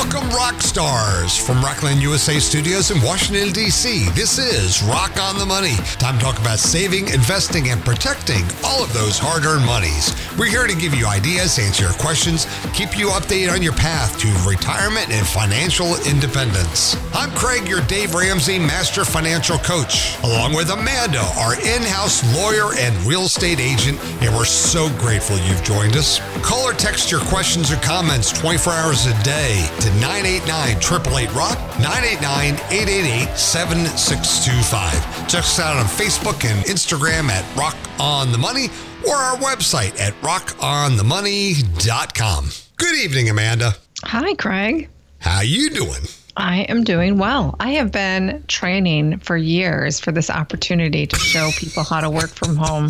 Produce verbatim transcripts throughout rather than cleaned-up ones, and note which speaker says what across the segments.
Speaker 1: Welcome, rock stars, from Rockland U S A Studios in Washington, D C. This is Rock on the Money. Time to talk about saving, investing, and protecting all of those hard-earned monies. We're here to give you ideas, answer your questions, keep you updated on your path to retirement and financial independence. I'm Craig, your Dave Ramsey Master Financial Coach, along with Amanda, our in-house lawyer and real estate agent, and we're so grateful you've joined us. Call or text your questions or comments twenty-four hours a day to nine eight nine, eight eight eight, ROCK, nine eight nine, eight eight eight, seven six two five. Check us out on Facebook and Instagram at Rock on the Money or our website at rock on the money dot com. Good evening, Amanda.
Speaker 2: Hi, Craig.
Speaker 1: How you doing?
Speaker 2: I am doing well. I have been training for years for this opportunity to show people how to work from home.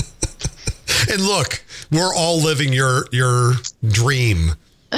Speaker 1: And look, we're all living your your dream,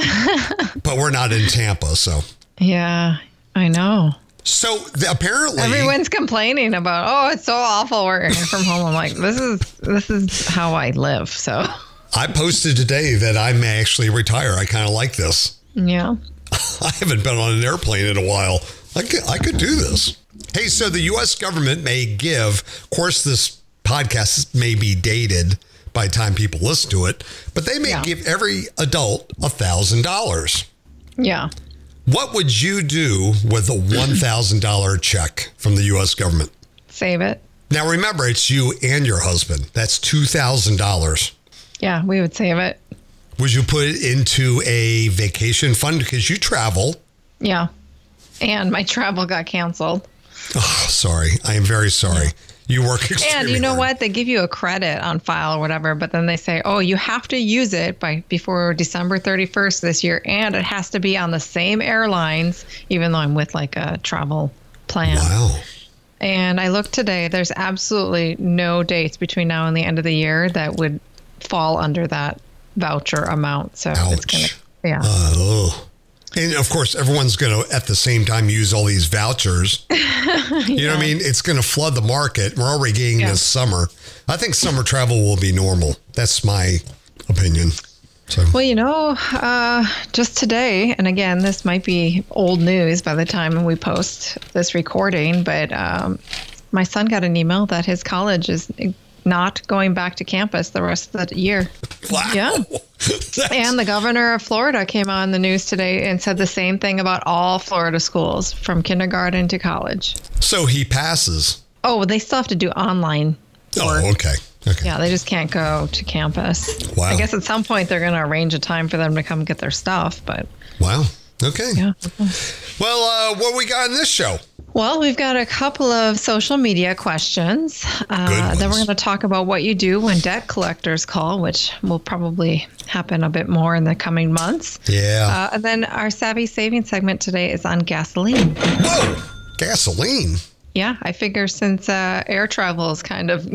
Speaker 1: but we're not in Tampa, so.
Speaker 2: Yeah, I know.
Speaker 1: So the, apparently
Speaker 2: everyone's complaining about, oh, it's so awful working from home. I'm like, this is this is how I live. So
Speaker 1: I posted today that I may actually retire. I kind of like this.
Speaker 2: Yeah.
Speaker 1: I haven't been on an airplane in a while. I could, I could do this. Hey, so the U S government may give, of course, this podcast may be dated by the time people listen to it, but they may yeah. give every adult one thousand dollars.
Speaker 2: Yeah.
Speaker 1: What would you do with a one thousand dollars check from the U S government?
Speaker 2: Save it.
Speaker 1: Now, remember, it's you and your husband. That's two thousand dollars.
Speaker 2: Yeah, we would save it.
Speaker 1: Would you put it into a vacation fund because you travel?
Speaker 2: Yeah. And my travel got canceled.
Speaker 1: Oh, sorry. I am very sorry. Yeah. You work extremely
Speaker 2: And you know
Speaker 1: hard.
Speaker 2: what? They give you a credit on file or whatever, but then they say, oh, you have to use it by before December thirty-first this year, and it has to be on the same airlines, even though I'm with like a travel plan.
Speaker 1: Wow.
Speaker 2: And I looked today, there's absolutely no dates between now and the end of the year that would fall under that voucher amount. So
Speaker 1: Ouch.
Speaker 2: it's going to, yeah.
Speaker 1: Oh. And of course, everyone's going to, at the same time, use all these vouchers. You yeah. know what I mean? It's going to flood the market. We're already getting yeah. this summer. I think summer travel will be normal. That's my opinion. So.
Speaker 2: Well, you know, uh, just today, and again, this might be old news by the time we post this recording, but um, my son got an email that his college is not going back to campus the rest of the year.
Speaker 1: Wow.
Speaker 2: Yeah. And the governor of Florida came on the news today and said the same thing about all Florida schools from kindergarten to college.
Speaker 1: So he passes.
Speaker 2: Oh, they still have to do online work.
Speaker 1: Oh, okay. Okay.
Speaker 2: Yeah, they just can't go to campus.
Speaker 1: Wow.
Speaker 2: I guess at some point they're going to arrange a time for them to come get their stuff, but.
Speaker 1: Wow. Okay.
Speaker 2: Yeah.
Speaker 1: Well, uh, what we got in this show?
Speaker 2: Well, we've got a couple of social media questions. Uh, then we're going to talk about what you do when debt collectors call, which will probably happen a bit more in the coming months.
Speaker 1: Yeah.
Speaker 2: Uh, and then our Savvy Saving segment today is on gasoline.
Speaker 1: Whoa, gasoline?
Speaker 2: Yeah, I figure since uh, air travel is kind of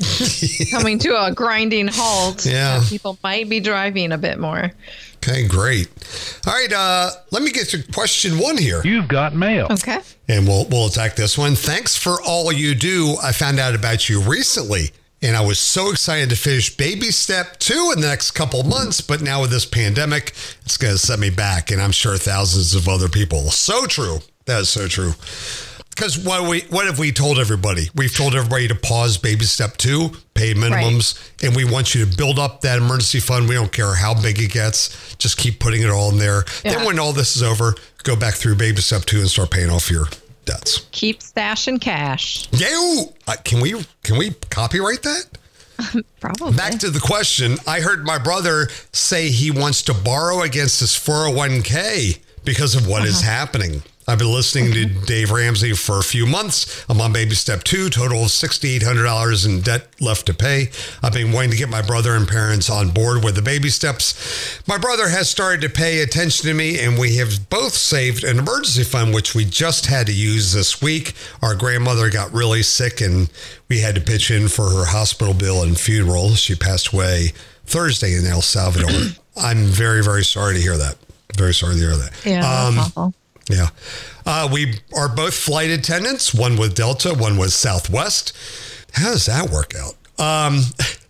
Speaker 2: coming to a grinding halt,
Speaker 1: yeah.
Speaker 2: uh, people might be driving a bit more.
Speaker 1: Okay, great. All right, uh, let me get to question one here.
Speaker 3: You've got mail.
Speaker 2: Okay.
Speaker 1: And we'll we'll attack this one. Thanks for all you do. I found out about you recently, and I was so excited to finish baby step two in the next couple of months, but now with this pandemic, it's going to set me back, and I'm sure thousands of other people. So true. That is so true. Because what we what have we told everybody? We've told everybody to pause baby step two, pay minimums, right. And we want you to build up that emergency fund. We don't care how big it gets. Just keep putting it all in there. Yeah. Then when all this is over, go back through baby step two and start paying off your debts.
Speaker 2: Keep stashing cash.
Speaker 1: Yeah. Uh, can we can we copyright that?
Speaker 2: Probably.
Speaker 1: Back to the question. I heard my brother say he wants to borrow against his four oh one k because of what uh-huh. is happening. I've been listening to Dave Ramsey for a few months. I'm on baby step two, total of six thousand eight hundred dollars in debt left to pay. I've been wanting to get my brother and parents on board with the baby steps. My brother has started to pay attention to me, and we have both saved an emergency fund, which we just had to use this week. Our grandmother got really sick, and we had to pitch in for her hospital bill and funeral. She passed away Thursday in El Salvador. I'm very, very sorry to hear that. Very sorry to hear that.
Speaker 2: Yeah,
Speaker 1: um,
Speaker 2: that's awful.
Speaker 1: Yeah. Uh, we are both flight attendants, one with Delta, one with Southwest. How does that work out? Um,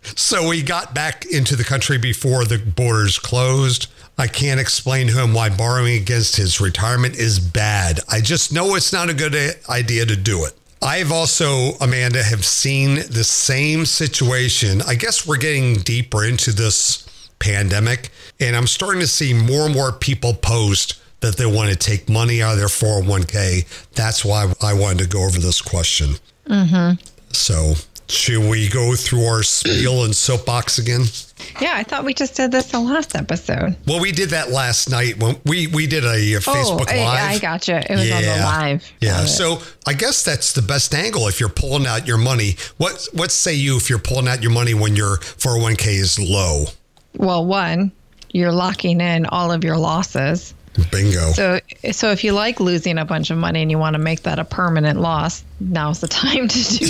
Speaker 1: So he got back into the country before the borders closed. I can't explain to him why borrowing against his retirement is bad. I just know it's not a good idea to do it. I've also, Amanda, have seen the same situation. I guess we're getting deeper into this pandemic, and I'm starting to see more and more people post that they want to take money out of their four oh one k. That's why I wanted to go over this question. Mm-hmm. So should we go through our spiel and soapbox again?
Speaker 2: Yeah, I thought we just did this the last episode.
Speaker 1: Well, we did that last night when we, we did a, a Facebook
Speaker 2: oh,
Speaker 1: Live.
Speaker 2: I, I gotcha. It was yeah. on the live.
Speaker 1: Yeah. So I guess that's the best angle if you're pulling out your money. What what say you if you're pulling out your money when your four oh one k is low?
Speaker 2: Well, one, you're locking in all of your losses.
Speaker 1: Bingo.
Speaker 2: So so if you like losing a bunch of money and you want to make that a permanent loss, now's the time to do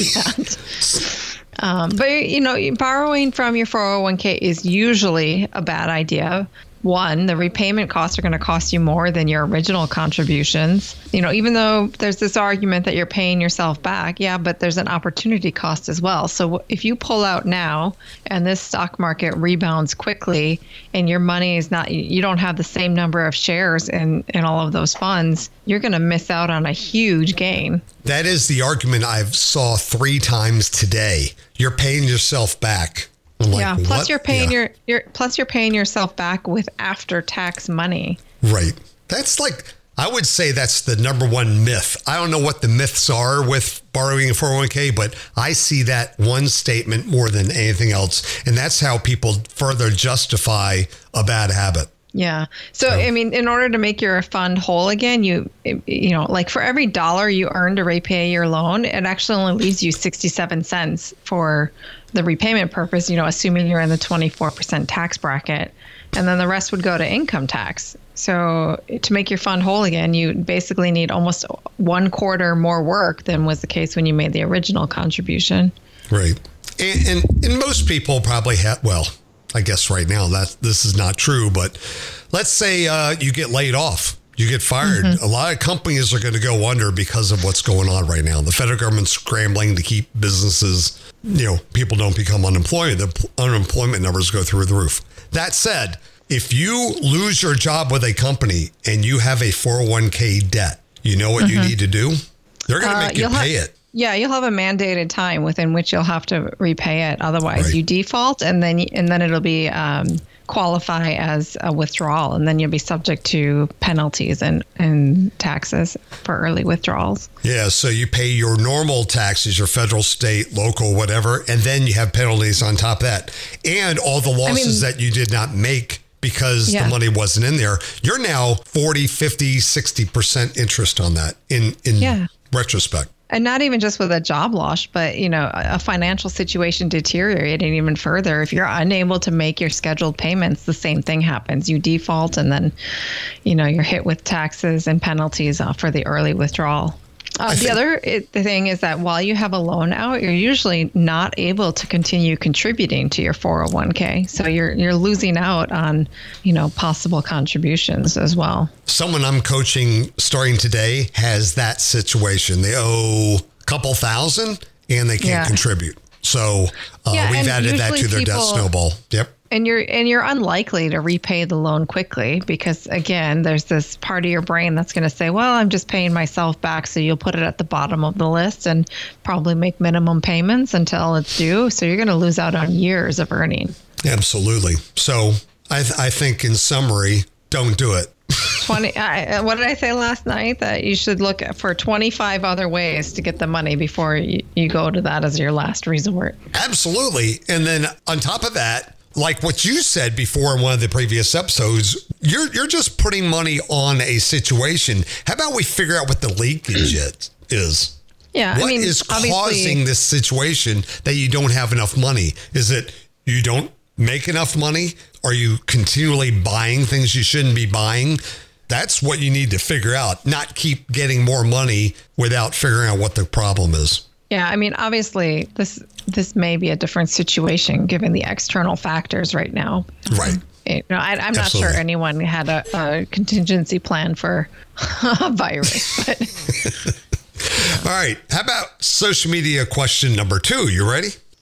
Speaker 2: that. um, but, you know, borrowing from your four oh one k is usually a bad idea. One, the repayment costs are going to cost you more than your original contributions. You know, even though there's this argument that you're paying yourself back, yeah, but there's an opportunity cost as well. So if you pull out now and this stock market rebounds quickly and your money is not, you don't have the same number of shares in, in all of those funds, you're going to miss out on a huge gain.
Speaker 1: That is the argument I've saw three times today. You're paying yourself back. Like,
Speaker 2: yeah. Plus
Speaker 1: what?
Speaker 2: you're paying
Speaker 1: yeah.
Speaker 2: your, your plus you're paying yourself back with after tax money.
Speaker 1: Right. That's like, I would say that's the number one myth. I don't know what the myths are with borrowing a four oh one k, but I see that one statement more than anything else. And that's how people further justify a bad habit.
Speaker 2: Yeah. So, I mean, in order to make your fund whole again, you, you know, like for every dollar you earn to repay your loan, it actually only leaves you sixty-seven cents for the repayment purpose, you know, assuming you're in the twenty-four percent tax bracket. And then the rest would go to income tax. So to make your fund whole again, you basically need almost one quarter more work than was the case when you made the original contribution.
Speaker 1: Right. And, and, and most people probably have, well, I guess right now that this is not true, but let's say uh, you get laid off, you get fired. Mm-hmm. A lot of companies are going to go under because of what's going on right now. The federal government's scrambling to keep businesses, you know, people don't become unemployed. The unemployment numbers go through the roof. That said, if you lose your job with a company and you have a four oh one k debt, you know what mm-hmm. you need to do? They're going to
Speaker 2: uh,
Speaker 1: make you pay
Speaker 2: have-
Speaker 1: it.
Speaker 2: Yeah, you'll have a mandated time within which you'll have to repay it. Otherwise, right. you default, and then and then it'll be um, qualify as a withdrawal, and then you'll be subject to penalties and, and taxes for early withdrawals.
Speaker 1: Yeah, so you pay your normal taxes, your federal, state, local, whatever, and then you have penalties on top of that, and all the losses I mean, that you did not make because yeah. the money wasn't in there. You're now forty, fifty, sixty percent interest on that in in yeah. retrospect.
Speaker 2: And not even just with a job loss, but, you know, a financial situation deteriorating even further. If you're unable to make your scheduled payments, the same thing happens. You default and then, you know, you're hit with taxes and penalties uh, for the early withdrawal. Uh, the other it, the thing is that while you have a loan out, you're usually not able to continue contributing to your four oh one k. So you're you're losing out on, you know, possible contributions as well.
Speaker 1: Someone I'm coaching starting today has that situation. They owe a couple thousand and they can't yeah. contribute. So uh,
Speaker 2: yeah,
Speaker 1: we've added that to their people, debt snowball. Yep.
Speaker 2: And you're and you're unlikely to repay the loan quickly because, again, there's this part of your brain that's going to say, well, I'm just paying myself back. So you'll put it at the bottom of the list and probably make minimum payments until it's due. So you're going to lose out on years of earning.
Speaker 1: Absolutely. So I, th- I think in summary, don't do it.
Speaker 2: twenty. I, what did I say last night? That you should look for twenty-five other ways to get the money before you, you go to that as your last resort.
Speaker 1: Absolutely. And then on top of that, like what you said before in one of the previous episodes, you're you're just putting money on a situation. How about we figure out what the leakage is?
Speaker 2: Yeah,
Speaker 1: what
Speaker 2: I mean,
Speaker 1: is causing this situation that you don't have enough money? Is it you don't make enough money? Are you continually buying things you shouldn't be buying? That's what you need to figure out, not keep getting more money without figuring out what the problem is.
Speaker 2: Yeah, I mean, obviously, this this may be a different situation given the external factors right now.
Speaker 1: Right.
Speaker 2: You know, I, I'm not Absolutely. sure anyone had a, a contingency plan for a virus. But.
Speaker 1: All right. How about social media question number two? You ready?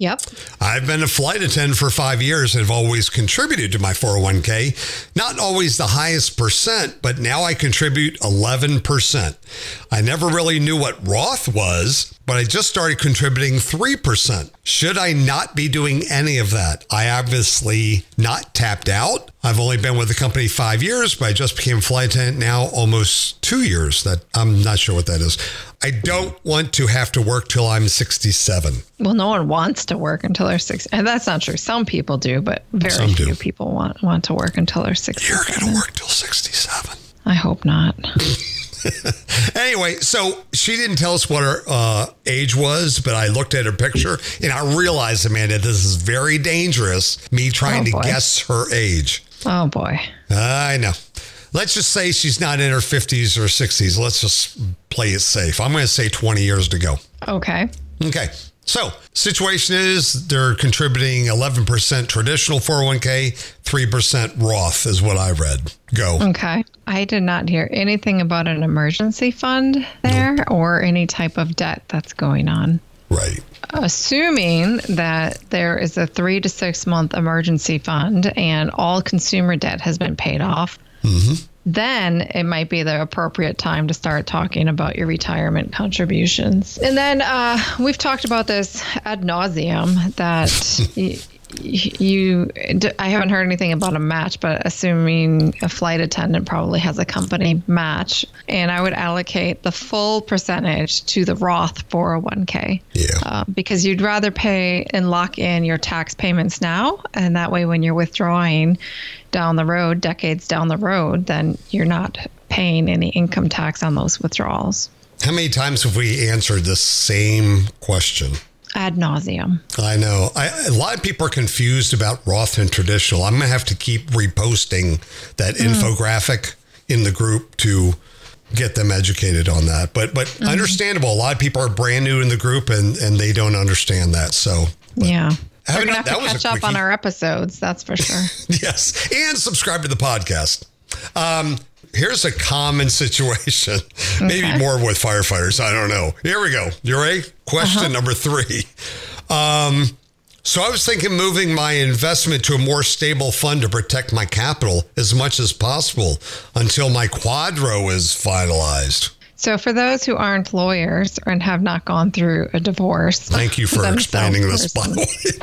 Speaker 2: Yep.
Speaker 1: I've been a flight attendant for five years and have always contributed to my four oh one k. Not always the highest percent, but now I contribute eleven percent. I never really knew what Roth was, but I just started contributing three percent. Should I not be doing any of that? I obviously not tapped out. I've only been with the company five years, but I just became a flight attendant now almost two years. That I'm not sure what that is. I don't want to have to work till I'm sixty-seven.
Speaker 2: Well, no one wants to work until they're sixty. And that's not true. Some people do, but very
Speaker 1: Some
Speaker 2: few
Speaker 1: do.
Speaker 2: people want, want to work until they're sixty-seven.
Speaker 1: You're going to work till sixty-seven.
Speaker 2: I hope not.
Speaker 1: Anyway, so she didn't tell us what her uh, age was, but I looked at her picture and I realized, Amanda, this is very dangerous, me trying
Speaker 2: Oh,
Speaker 1: to
Speaker 2: boy.
Speaker 1: guess her age.
Speaker 2: Oh, boy.
Speaker 1: I know. Let's just say she's not in her fifties or sixties. Let's just play it safe. I'm going to say twenty years to go.
Speaker 2: Okay.
Speaker 1: Okay. So, situation is they're contributing eleven percent traditional four oh one k, three percent Roth is what I read. Go.
Speaker 2: Okay. I did not hear anything about an emergency fund there nope. or any type of debt that's going on.
Speaker 1: Right.
Speaker 2: Assuming that there is a three to six month emergency fund and all consumer debt has been paid off, mm-hmm. then it might be the appropriate time to start talking about your retirement contributions. And then uh, we've talked about this ad nauseum that y- you, I haven't heard anything about a match, but assuming a flight attendant probably has a company match, and I would allocate the full percentage to the Roth four oh one k.
Speaker 1: Yeah.
Speaker 2: Uh, because you'd rather pay and lock in your tax payments now, and that way when you're withdrawing down the road, decades down the road, then you're not paying any income tax on those withdrawals.
Speaker 1: How many times have we answered the same question?
Speaker 2: Ad nauseum.
Speaker 1: I know. I, a lot of people are confused about Roth and traditional. I'm going to have to keep reposting that mm. infographic in the group to get them educated on that. But but mm-hmm. understandable. A lot of people are brand new in the group and, and they don't understand that. So
Speaker 2: yeah. We're going to have
Speaker 1: that
Speaker 2: to catch up on our episodes, that's for sure.
Speaker 1: Yes, and subscribe to the podcast. Um, here's a common situation, okay. maybe more with firefighters. I don't know. Here we go. You ready? Question uh-huh. number three. Um, so I was thinking moving my investment to a more stable fund to protect my capital as much as possible until my Quadro is finalized.
Speaker 2: So for those who aren't lawyers and have not gone through a divorce.
Speaker 1: Thank you for explaining this, by the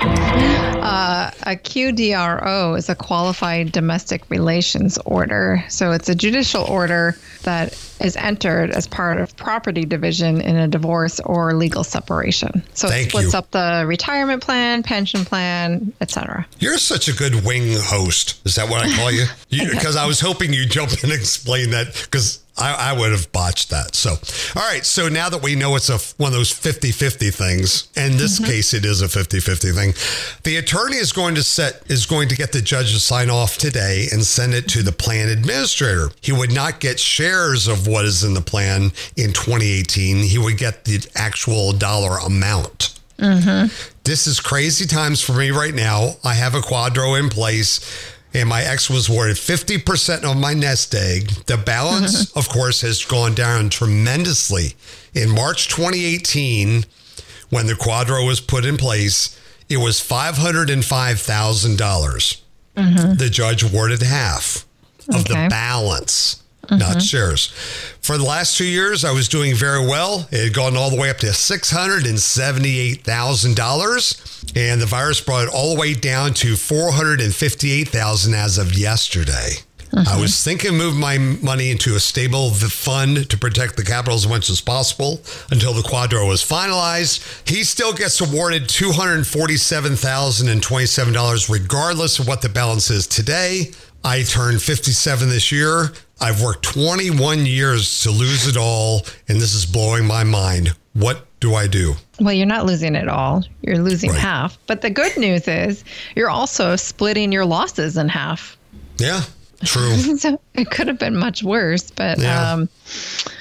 Speaker 1: way.
Speaker 2: uh, a Q D R O is a qualified domestic relations order. So it's a judicial order that is entered as part of property division in a divorce or legal separation. So
Speaker 1: Thank
Speaker 2: it splits
Speaker 1: you.
Speaker 2: up the retirement plan, pension plan, et cetera.
Speaker 1: You're such a good wing host. Is that what I call you? Because I was hoping you'd jump in and explain that because I, I would have botched that. So, all right. So now that we know it's a one of those fifty-fifty things, and in this mm-hmm. case, it is a fifty-fifty thing, the attorney is going to set is going to get the judge to sign off today and send it to the plan administrator. He would not get shares of what is in the plan in twenty eighteen. He would get the actual dollar amount.
Speaker 2: Mm-hmm.
Speaker 1: This is crazy times for me right now. I have a Quadro in place. And my ex was awarded fifty percent of my nest egg. The balance, mm-hmm. of course, has gone down tremendously. In March twenty eighteen, when the Quadro was put in place, it was five hundred five thousand dollars. Mm-hmm. The judge awarded half of okay. the balance, mm-hmm. not shares. For the last two years, I was doing very well. It had gone all the way up to six hundred seventy-eight thousand dollars. And the virus brought it all the way down to four hundred fifty-eight thousand dollars as of yesterday. Mm-hmm. I was thinking of moving my money into a stable fund to protect the capital as much as possible until the Quadro was finalized. He still gets awarded two hundred forty-seven thousand twenty-seven dollars regardless of what the balance is today. I turned fifty-seven this year. I've worked twenty-one years to lose it all, and this is blowing my mind. What do I do?
Speaker 2: Well, you're not losing it all. You're losing
Speaker 1: right.
Speaker 2: half. But the good news is you're also splitting your losses in half.
Speaker 1: Yeah, true.
Speaker 2: So it could have been much worse. But
Speaker 1: yeah.
Speaker 2: um,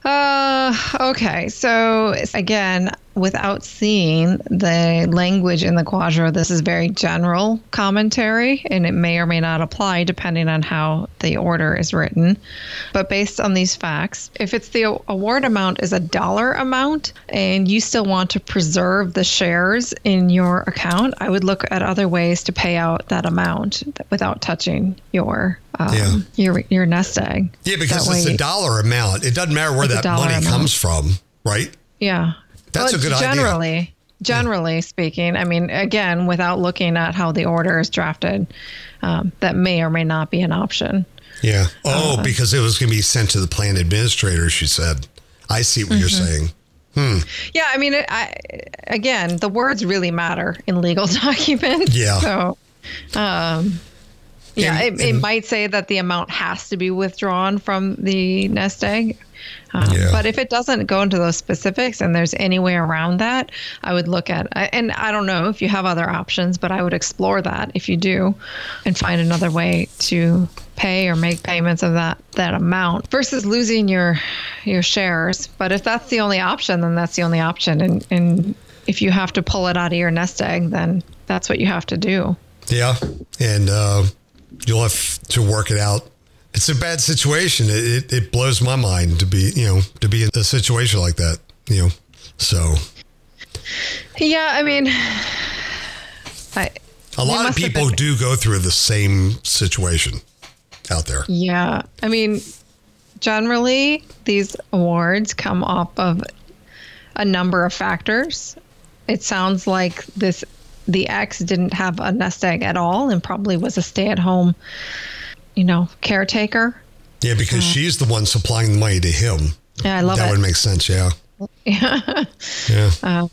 Speaker 2: Uh, okay. So again, without seeing the language in the Quadro, this is very general commentary, and it may or may not apply depending on how the order is written. But based on these facts, if it's the award amount is a dollar amount and you still want to preserve the shares in your account, I would look at other ways to pay out that amount without touching your um, yeah. your your nest egg.
Speaker 1: Yeah, because that it's way, a dollar amount. It doesn't matter where that money amount. comes from, right?
Speaker 2: Yeah.
Speaker 1: That's well, a good
Speaker 2: generally,
Speaker 1: idea.
Speaker 2: Generally yeah. speaking, I mean, again, without looking at how the order is drafted, um, that may or may not be an option.
Speaker 1: Yeah. Oh, uh, because it was going to be sent to the plan administrator, she said. I see what mm-hmm. you're saying. Hmm.
Speaker 2: Yeah, I mean, it, I, again, the words really matter in legal documents.
Speaker 1: Yeah.
Speaker 2: So, um, yeah,
Speaker 1: and,
Speaker 2: it,
Speaker 1: and,
Speaker 2: it might say that the amount has to be withdrawn from the nest egg. Um,
Speaker 1: yeah.
Speaker 2: But if it doesn't go into those specifics and there's any way around that, I would look at, and I don't know if you have other options, but I would explore that if you do and find another way to pay or make payments of that, that amount versus losing your your shares. But if that's the only option, then that's the only option. And, and if you have to pull it out of your nest egg, then that's what you have to do.
Speaker 1: Yeah. And uh, you'll have to work it out. It's a bad situation. It, it it blows my mind to be, you know, to be in a situation like that, you know, so.
Speaker 2: Yeah, I mean, I,
Speaker 1: a lot of people been, do go through the same situation out there.
Speaker 2: Yeah. I mean, generally, these awards come off of a number of factors. It sounds like this, the ex didn't have a nest egg at all and probably was a stay-at-home, you know, caretaker.
Speaker 1: Yeah, because uh, she's the one supplying the money to him.
Speaker 2: Yeah, I love
Speaker 1: that
Speaker 2: it.
Speaker 1: That would make sense, yeah.
Speaker 2: Yeah.
Speaker 1: Yeah.
Speaker 2: Uh,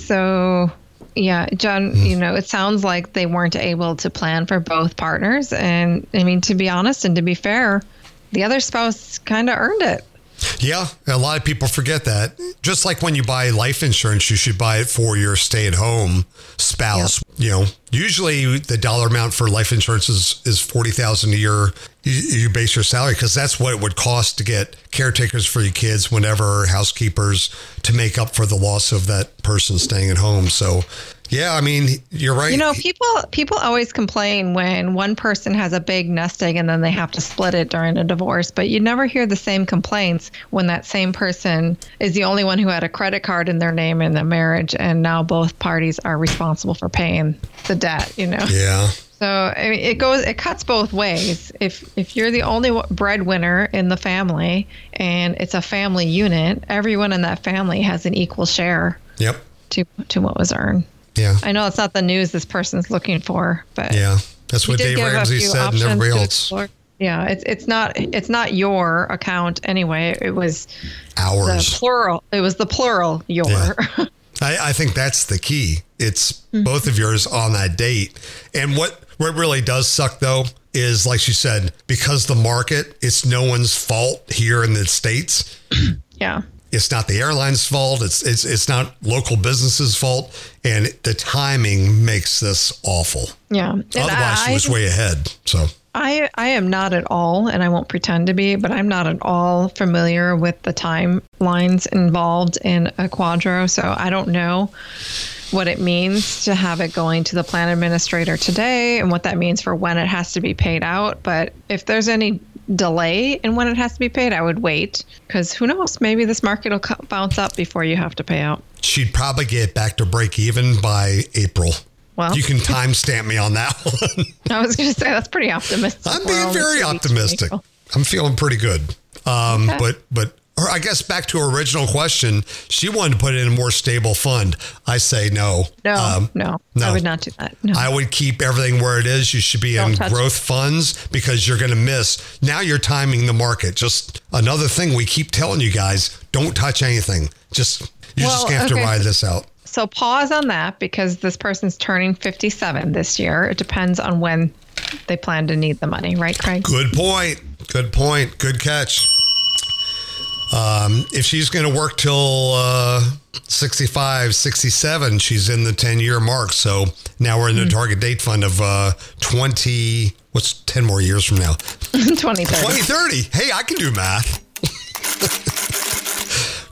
Speaker 2: so, yeah, John, mm. you know, it sounds like they weren't able to plan for both partners. And, I mean, to be honest and to be fair, the other spouse kind of earned it.
Speaker 1: Yeah, a lot of people forget that. Just like when you buy life insurance, you should buy it for your stay-at-home spouse. Yep. You know, usually the dollar amount for life insurance is, is forty thousand dollars a year. You, you base your salary because that's what it would cost to get caretakers for your kids, whenever housekeepers, to make up for the loss of that person staying at home. So, yeah, I mean, you're right.
Speaker 2: You know, people people always complain when one person has a big nest egg and then they have to split it during a divorce. But you never hear the same complaints when that same person is the only one who had a credit card in their name in the marriage, and now both parties are responsible for paying the debt, you know?
Speaker 1: Yeah.
Speaker 2: So I mean, it goes, it cuts both ways. If if you're the only breadwinner in the family and it's a family unit, everyone in that family has an equal share.
Speaker 1: Yep. To
Speaker 2: to what was earned.
Speaker 1: Yeah.
Speaker 2: I know it's not the news this person's looking for, but
Speaker 1: yeah, that's what Dave Ramsey said, and everybody else.
Speaker 2: Yeah, it's it's not it's not your account anyway. It was
Speaker 1: ours.
Speaker 2: The plural. It was the plural. Your.
Speaker 1: Yeah. I, I think that's the key. It's mm-hmm. both of yours on that date. And what what really does suck though is, like she said, because the market, it's no one's fault here in the States.
Speaker 2: Yeah.
Speaker 1: It's not the airline's fault. It's it's it's not local businesses' fault, and the timing makes this awful.
Speaker 2: Yeah.
Speaker 1: Otherwise,
Speaker 2: I,
Speaker 1: she was way ahead. So
Speaker 2: I I am not at all, and I won't pretend to be, but I'm not at all familiar with the timelines involved in a Quadro. So I don't know what it means to have it going to the plan administrator today, and what that means for when it has to be paid out. But if there's any delay in when it has to be paid, I would wait, because who knows, maybe this market will bounce up before you have to pay out.
Speaker 1: She'd probably get back to break even by April.
Speaker 2: Well,
Speaker 1: you can timestamp me on that one.
Speaker 2: I was going to say that's pretty optimistic.
Speaker 1: I'm being very optimistic. I'm feeling pretty good. Um,
Speaker 2: okay.
Speaker 1: But but or I guess back to her original question, she wanted to put it in a more stable fund. I say no.
Speaker 2: No,
Speaker 1: um,
Speaker 2: no,
Speaker 1: no,
Speaker 2: I would not do that. No.
Speaker 1: I would keep everything where it is. You should be Don't in growth it. funds, because you're going to miss. Now you're timing the market. Just another thing we keep telling you guys, don't touch anything. Just You well, just have okay. to ride this out.
Speaker 2: So pause on that, because this person's turning fifty-seven this year. It depends on when they plan to need the money. Right, Craig?
Speaker 1: Good point. Good point. Good catch. Um, if she's going to work till uh, sixty-five, sixty-seven, she's in the ten-year mark. So now we're in the mm-hmm. target date fund of uh, twenty, what's ten more years from now?
Speaker 2: twenty thirty.
Speaker 1: twenty thirty. Hey, I can do math.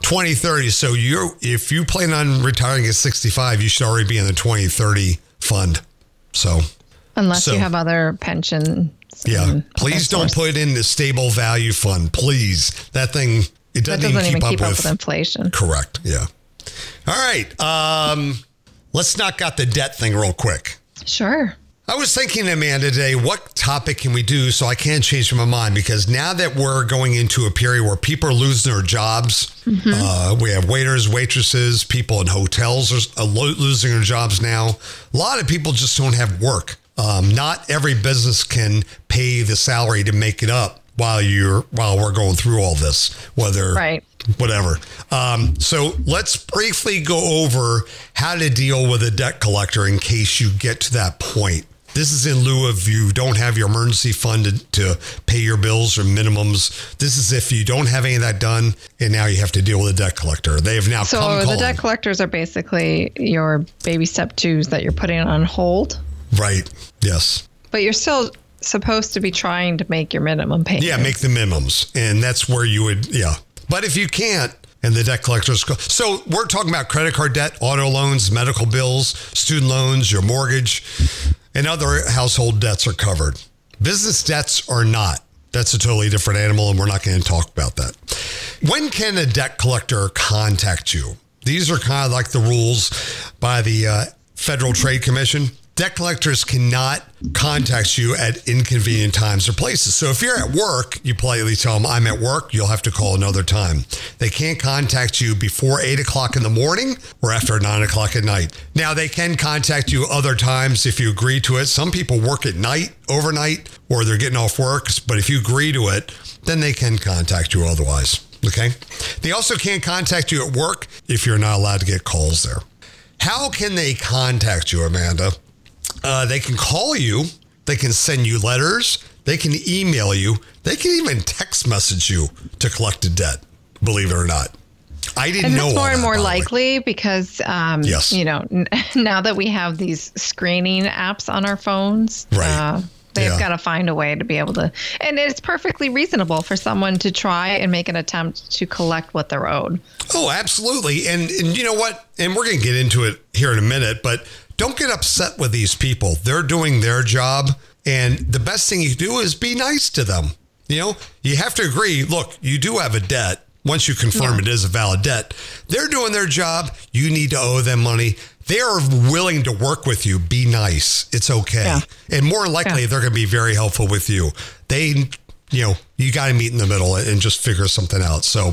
Speaker 1: twenty thirty. So you're if you plan on retiring at sixty-five, you should already be in the twenty thirty fund. So
Speaker 2: unless
Speaker 1: so,
Speaker 2: you have other pension.
Speaker 1: Yeah. Please don't put in the stable value fund. Please. That thing, it doesn't,
Speaker 2: doesn't
Speaker 1: even keep,
Speaker 2: even
Speaker 1: up,
Speaker 2: keep
Speaker 1: with,
Speaker 2: up with inflation.
Speaker 1: Correct. Yeah. All right. Um, let's knock out the debt thing real quick.
Speaker 2: Sure.
Speaker 1: I was thinking, Amanda, today, what topic can we do so I can't change my mind? Because now that we're going into a period where people are losing their jobs, mm-hmm. uh, we have waiters, waitresses, people in hotels are losing their jobs now. A lot of people just don't have work. Um, not every business can pay the salary to make it up while you're while we're going through all this, whether
Speaker 2: right.
Speaker 1: whatever. Um, so let's briefly go over how to deal with a debt collector in case you get to that point. This is in lieu of you don't have your emergency fund to, to pay your bills or minimums. This is if you don't have any of that done, and now you have to deal with a debt collector. They have now
Speaker 2: so
Speaker 1: come
Speaker 2: So the
Speaker 1: calling.
Speaker 2: debt collectors are basically your baby step twos that you're putting on hold.
Speaker 1: Right. Yes.
Speaker 2: But you're still supposed to be trying to make your minimum payment.
Speaker 1: Yeah, make the minimums. And that's where you would, yeah. But if you can't, and the debt collectors go. So we're talking about credit card debt, auto loans, medical bills, student loans, your mortgage, and other household debts are covered. Business debts are not. That's a totally different animal, and we're not going to talk about that. When can a debt collector contact you? These are kind of like the rules by the uh, Federal Trade Commission. Debt collectors cannot contact you at inconvenient times or places. So if you're at work, you politely tell them, I'm at work, you'll have to call another time. They can't contact you before eight o'clock in the morning or after nine o'clock at night. Now, they can contact you other times if you agree to it. Some people work at night, overnight, or they're getting off work. But if you agree to it, then they can contact you otherwise. Okay? They also can't contact you at work if you're not allowed to get calls there. How can they contact you, Amanda? Uh, they can call you, they can send you letters, they can email you, they can even text message you to collect a debt, believe it or not. I didn't
Speaker 2: and
Speaker 1: know
Speaker 2: it's more
Speaker 1: all
Speaker 2: and
Speaker 1: that,
Speaker 2: more likely because, um,
Speaker 1: yes.
Speaker 2: you know, n- now that we have these screening apps on our phones,
Speaker 1: right.
Speaker 2: uh, they've
Speaker 1: yeah.
Speaker 2: got to find a way to be able to, and it's perfectly reasonable for someone to try and make an attempt to collect what they're owed.
Speaker 1: Oh, absolutely. And, and you know what? And we're going to get into it here in a minute, but don't get upset with these people. They're doing their job. And the best thing you do is be nice to them. You know, you have to agree, look, you do have a debt. Once you confirm yeah. it is a valid debt, they're doing their job. You need to owe them money. They are willing to work with you. Be nice. It's okay. Yeah. And more likely, yeah. they're going to be very helpful with you. They, you know, you got to meet in the middle and just figure something out. So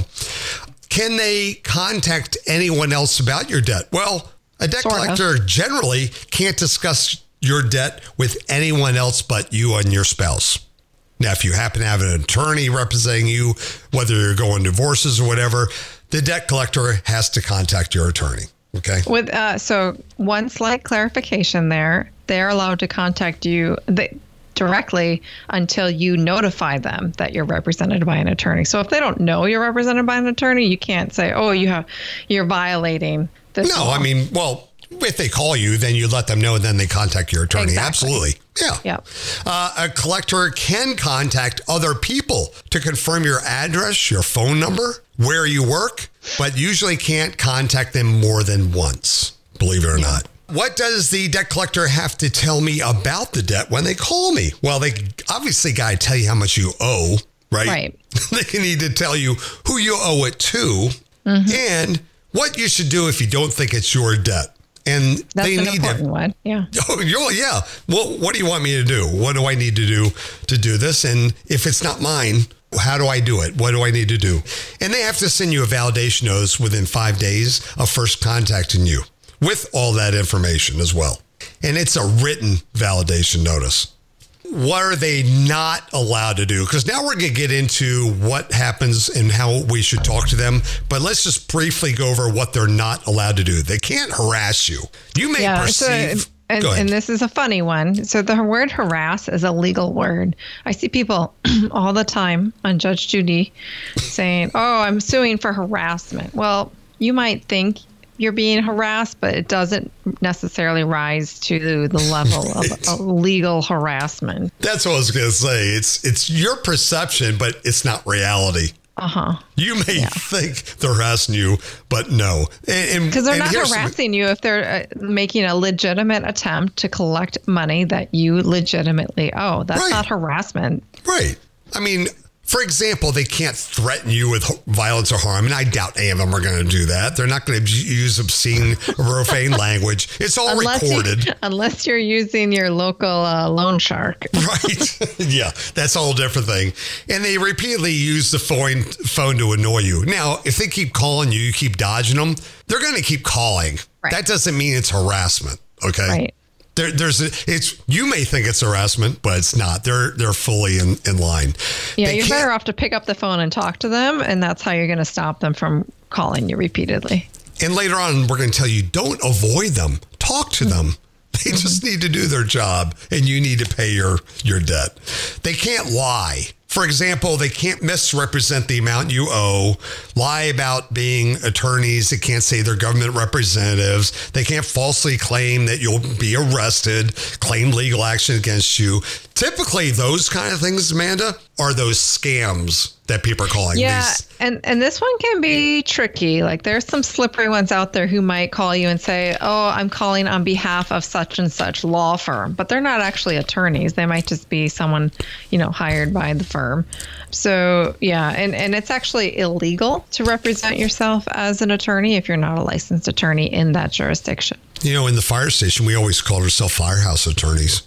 Speaker 1: can they contact anyone else about your debt? Well, a debt sort collector of. generally can't discuss your debt with anyone else but you and your spouse. Now, if you happen to have an attorney representing you, whether you're going divorces or whatever, the debt collector has to contact your attorney. Okay.
Speaker 2: With uh, so one slight clarification there, they're allowed to contact you they, directly until you notify them that you're represented by an attorney. So if they don't know you're represented by an attorney, you can't say, "Oh, you have you're violating this."
Speaker 1: No,
Speaker 2: law.
Speaker 1: I mean, well, if they call you, then you let them know, and then they contact your attorney.
Speaker 2: Exactly.
Speaker 1: Absolutely. Yeah.
Speaker 2: Yeah.
Speaker 1: Uh, a collector can contact other people to confirm your address, your phone number, where you work, but usually can't contact them more than once, believe it or yeah. not. What does the debt collector have to tell me about the debt when they call me? Well, they obviously got to tell you how much you owe, right?
Speaker 2: Right.
Speaker 1: They need to tell you who you owe it to mm-hmm. and what you should do if you don't think it's your debt. And
Speaker 2: That's
Speaker 1: they
Speaker 2: an
Speaker 1: need
Speaker 2: important
Speaker 1: to,
Speaker 2: one. Yeah.
Speaker 1: Oh, yeah. Well, what do you want me to do? What do I need to do to do this? And if it's not mine, how do I do it? What do I need to do? And they have to send you a validation notice within five days of first contacting you with all that information as well. And it's a written validation notice. What are they not allowed to do? Because now we're going to get into what happens and how we should talk to them. But let's just briefly go over what they're not allowed to do. They can't harass you. You may yeah, perceive...
Speaker 2: So, and, and this is a funny one. So the word harass is a legal word. I see people all the time on Judge Judy saying, oh, I'm suing for harassment. Well, you might think you're being harassed, but it doesn't necessarily rise to the level of a legal harassment.
Speaker 1: That's what I was going to say. It's it's your perception, but it's not reality.
Speaker 2: Uh-huh.
Speaker 1: You may yeah. think they're harassing you, but no.
Speaker 2: Because they're and not harassing some... you if they're uh, making a legitimate attempt to collect money that you legitimately owe. That's right. not harassment.
Speaker 1: Right. I mean, for example, they can't threaten you with violence or harm, and I doubt any of them are going to do that. They're not going to use obscene, profane language. It's all unless recorded.
Speaker 2: You, unless you're using your local uh, loan shark.
Speaker 1: Right. Yeah, that's a whole different thing. And they repeatedly use the phone, phone to annoy you. Now, if they keep calling you, you keep dodging them, they're going to keep calling. Right. That doesn't mean it's harassment, okay?
Speaker 2: Right.
Speaker 1: There, there's a, it's you may think it's harassment, but it's not. They're they're fully in, in line.
Speaker 2: Yeah, they you're better off to pick up the phone and talk to them, and that's how you're going to stop them from calling you repeatedly.
Speaker 1: And later on, we're going to tell you, don't avoid them. Talk to mm-hmm. them. They mm-hmm. just need to do their job, and you need to pay your, your debt. They can't lie. For example, they can't misrepresent the amount you owe, lie about being attorneys. They can't say they're government representatives. They can't falsely claim that you'll be arrested, claim legal action against you. Typically, those kind of things, Amanda, are those scams that people are calling.
Speaker 2: Yeah,
Speaker 1: these.
Speaker 2: and, and this one can be tricky. Like there's some slippery ones out there who might call you and say, oh, I'm calling on behalf of such and such law firm. But they're not actually attorneys. They might just be someone, you know, hired by the firm. So, yeah, and, and it's actually illegal to represent yourself as an attorney if you're not a licensed attorney in that jurisdiction.
Speaker 1: You know, in the fire station, we always called ourselves firehouse attorneys.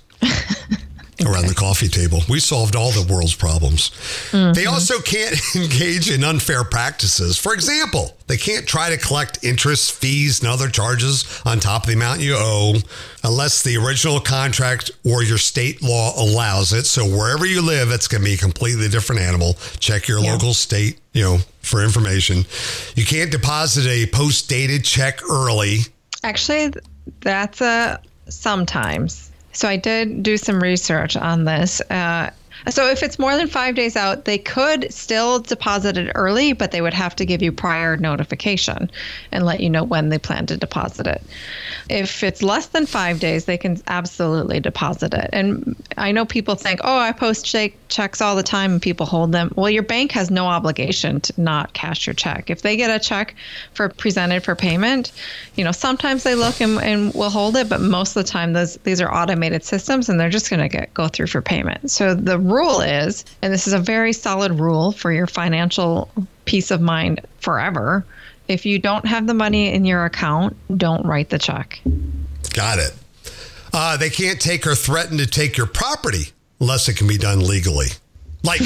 Speaker 1: Okay. Around the coffee table. We solved all the world's problems. Mm-hmm. They also can't engage in unfair practices. For example, they can't try to collect interest, fees, and other charges on top of the amount you owe unless the original contract or your state law allows it. So wherever you live, it's going to be a completely different animal. Check your yeah. local state, you know, for information. You can't deposit a post-dated check early.
Speaker 2: Actually, that's a sometimes. So I did do some research on this. Uh, so if it's more than five days out, they could still deposit it early, but they would have to give you prior notification and let you know when they plan to deposit it. If it's less than five days, they can absolutely deposit it. And I know people think, oh, I post check checks all the time and people hold them. Well, your bank has no obligation to not cash your check. If they get a check for presented for payment, you know, sometimes they look and, and will hold it, but most of the time those these are automated systems and they're just going to get go through for payment. So the rule is, and this is a very solid rule for your financial peace of mind forever, if you don't have the money in your account, don't write the check.
Speaker 1: Got it. Uh, they can't take or threaten to take your property unless it can be done legally. Like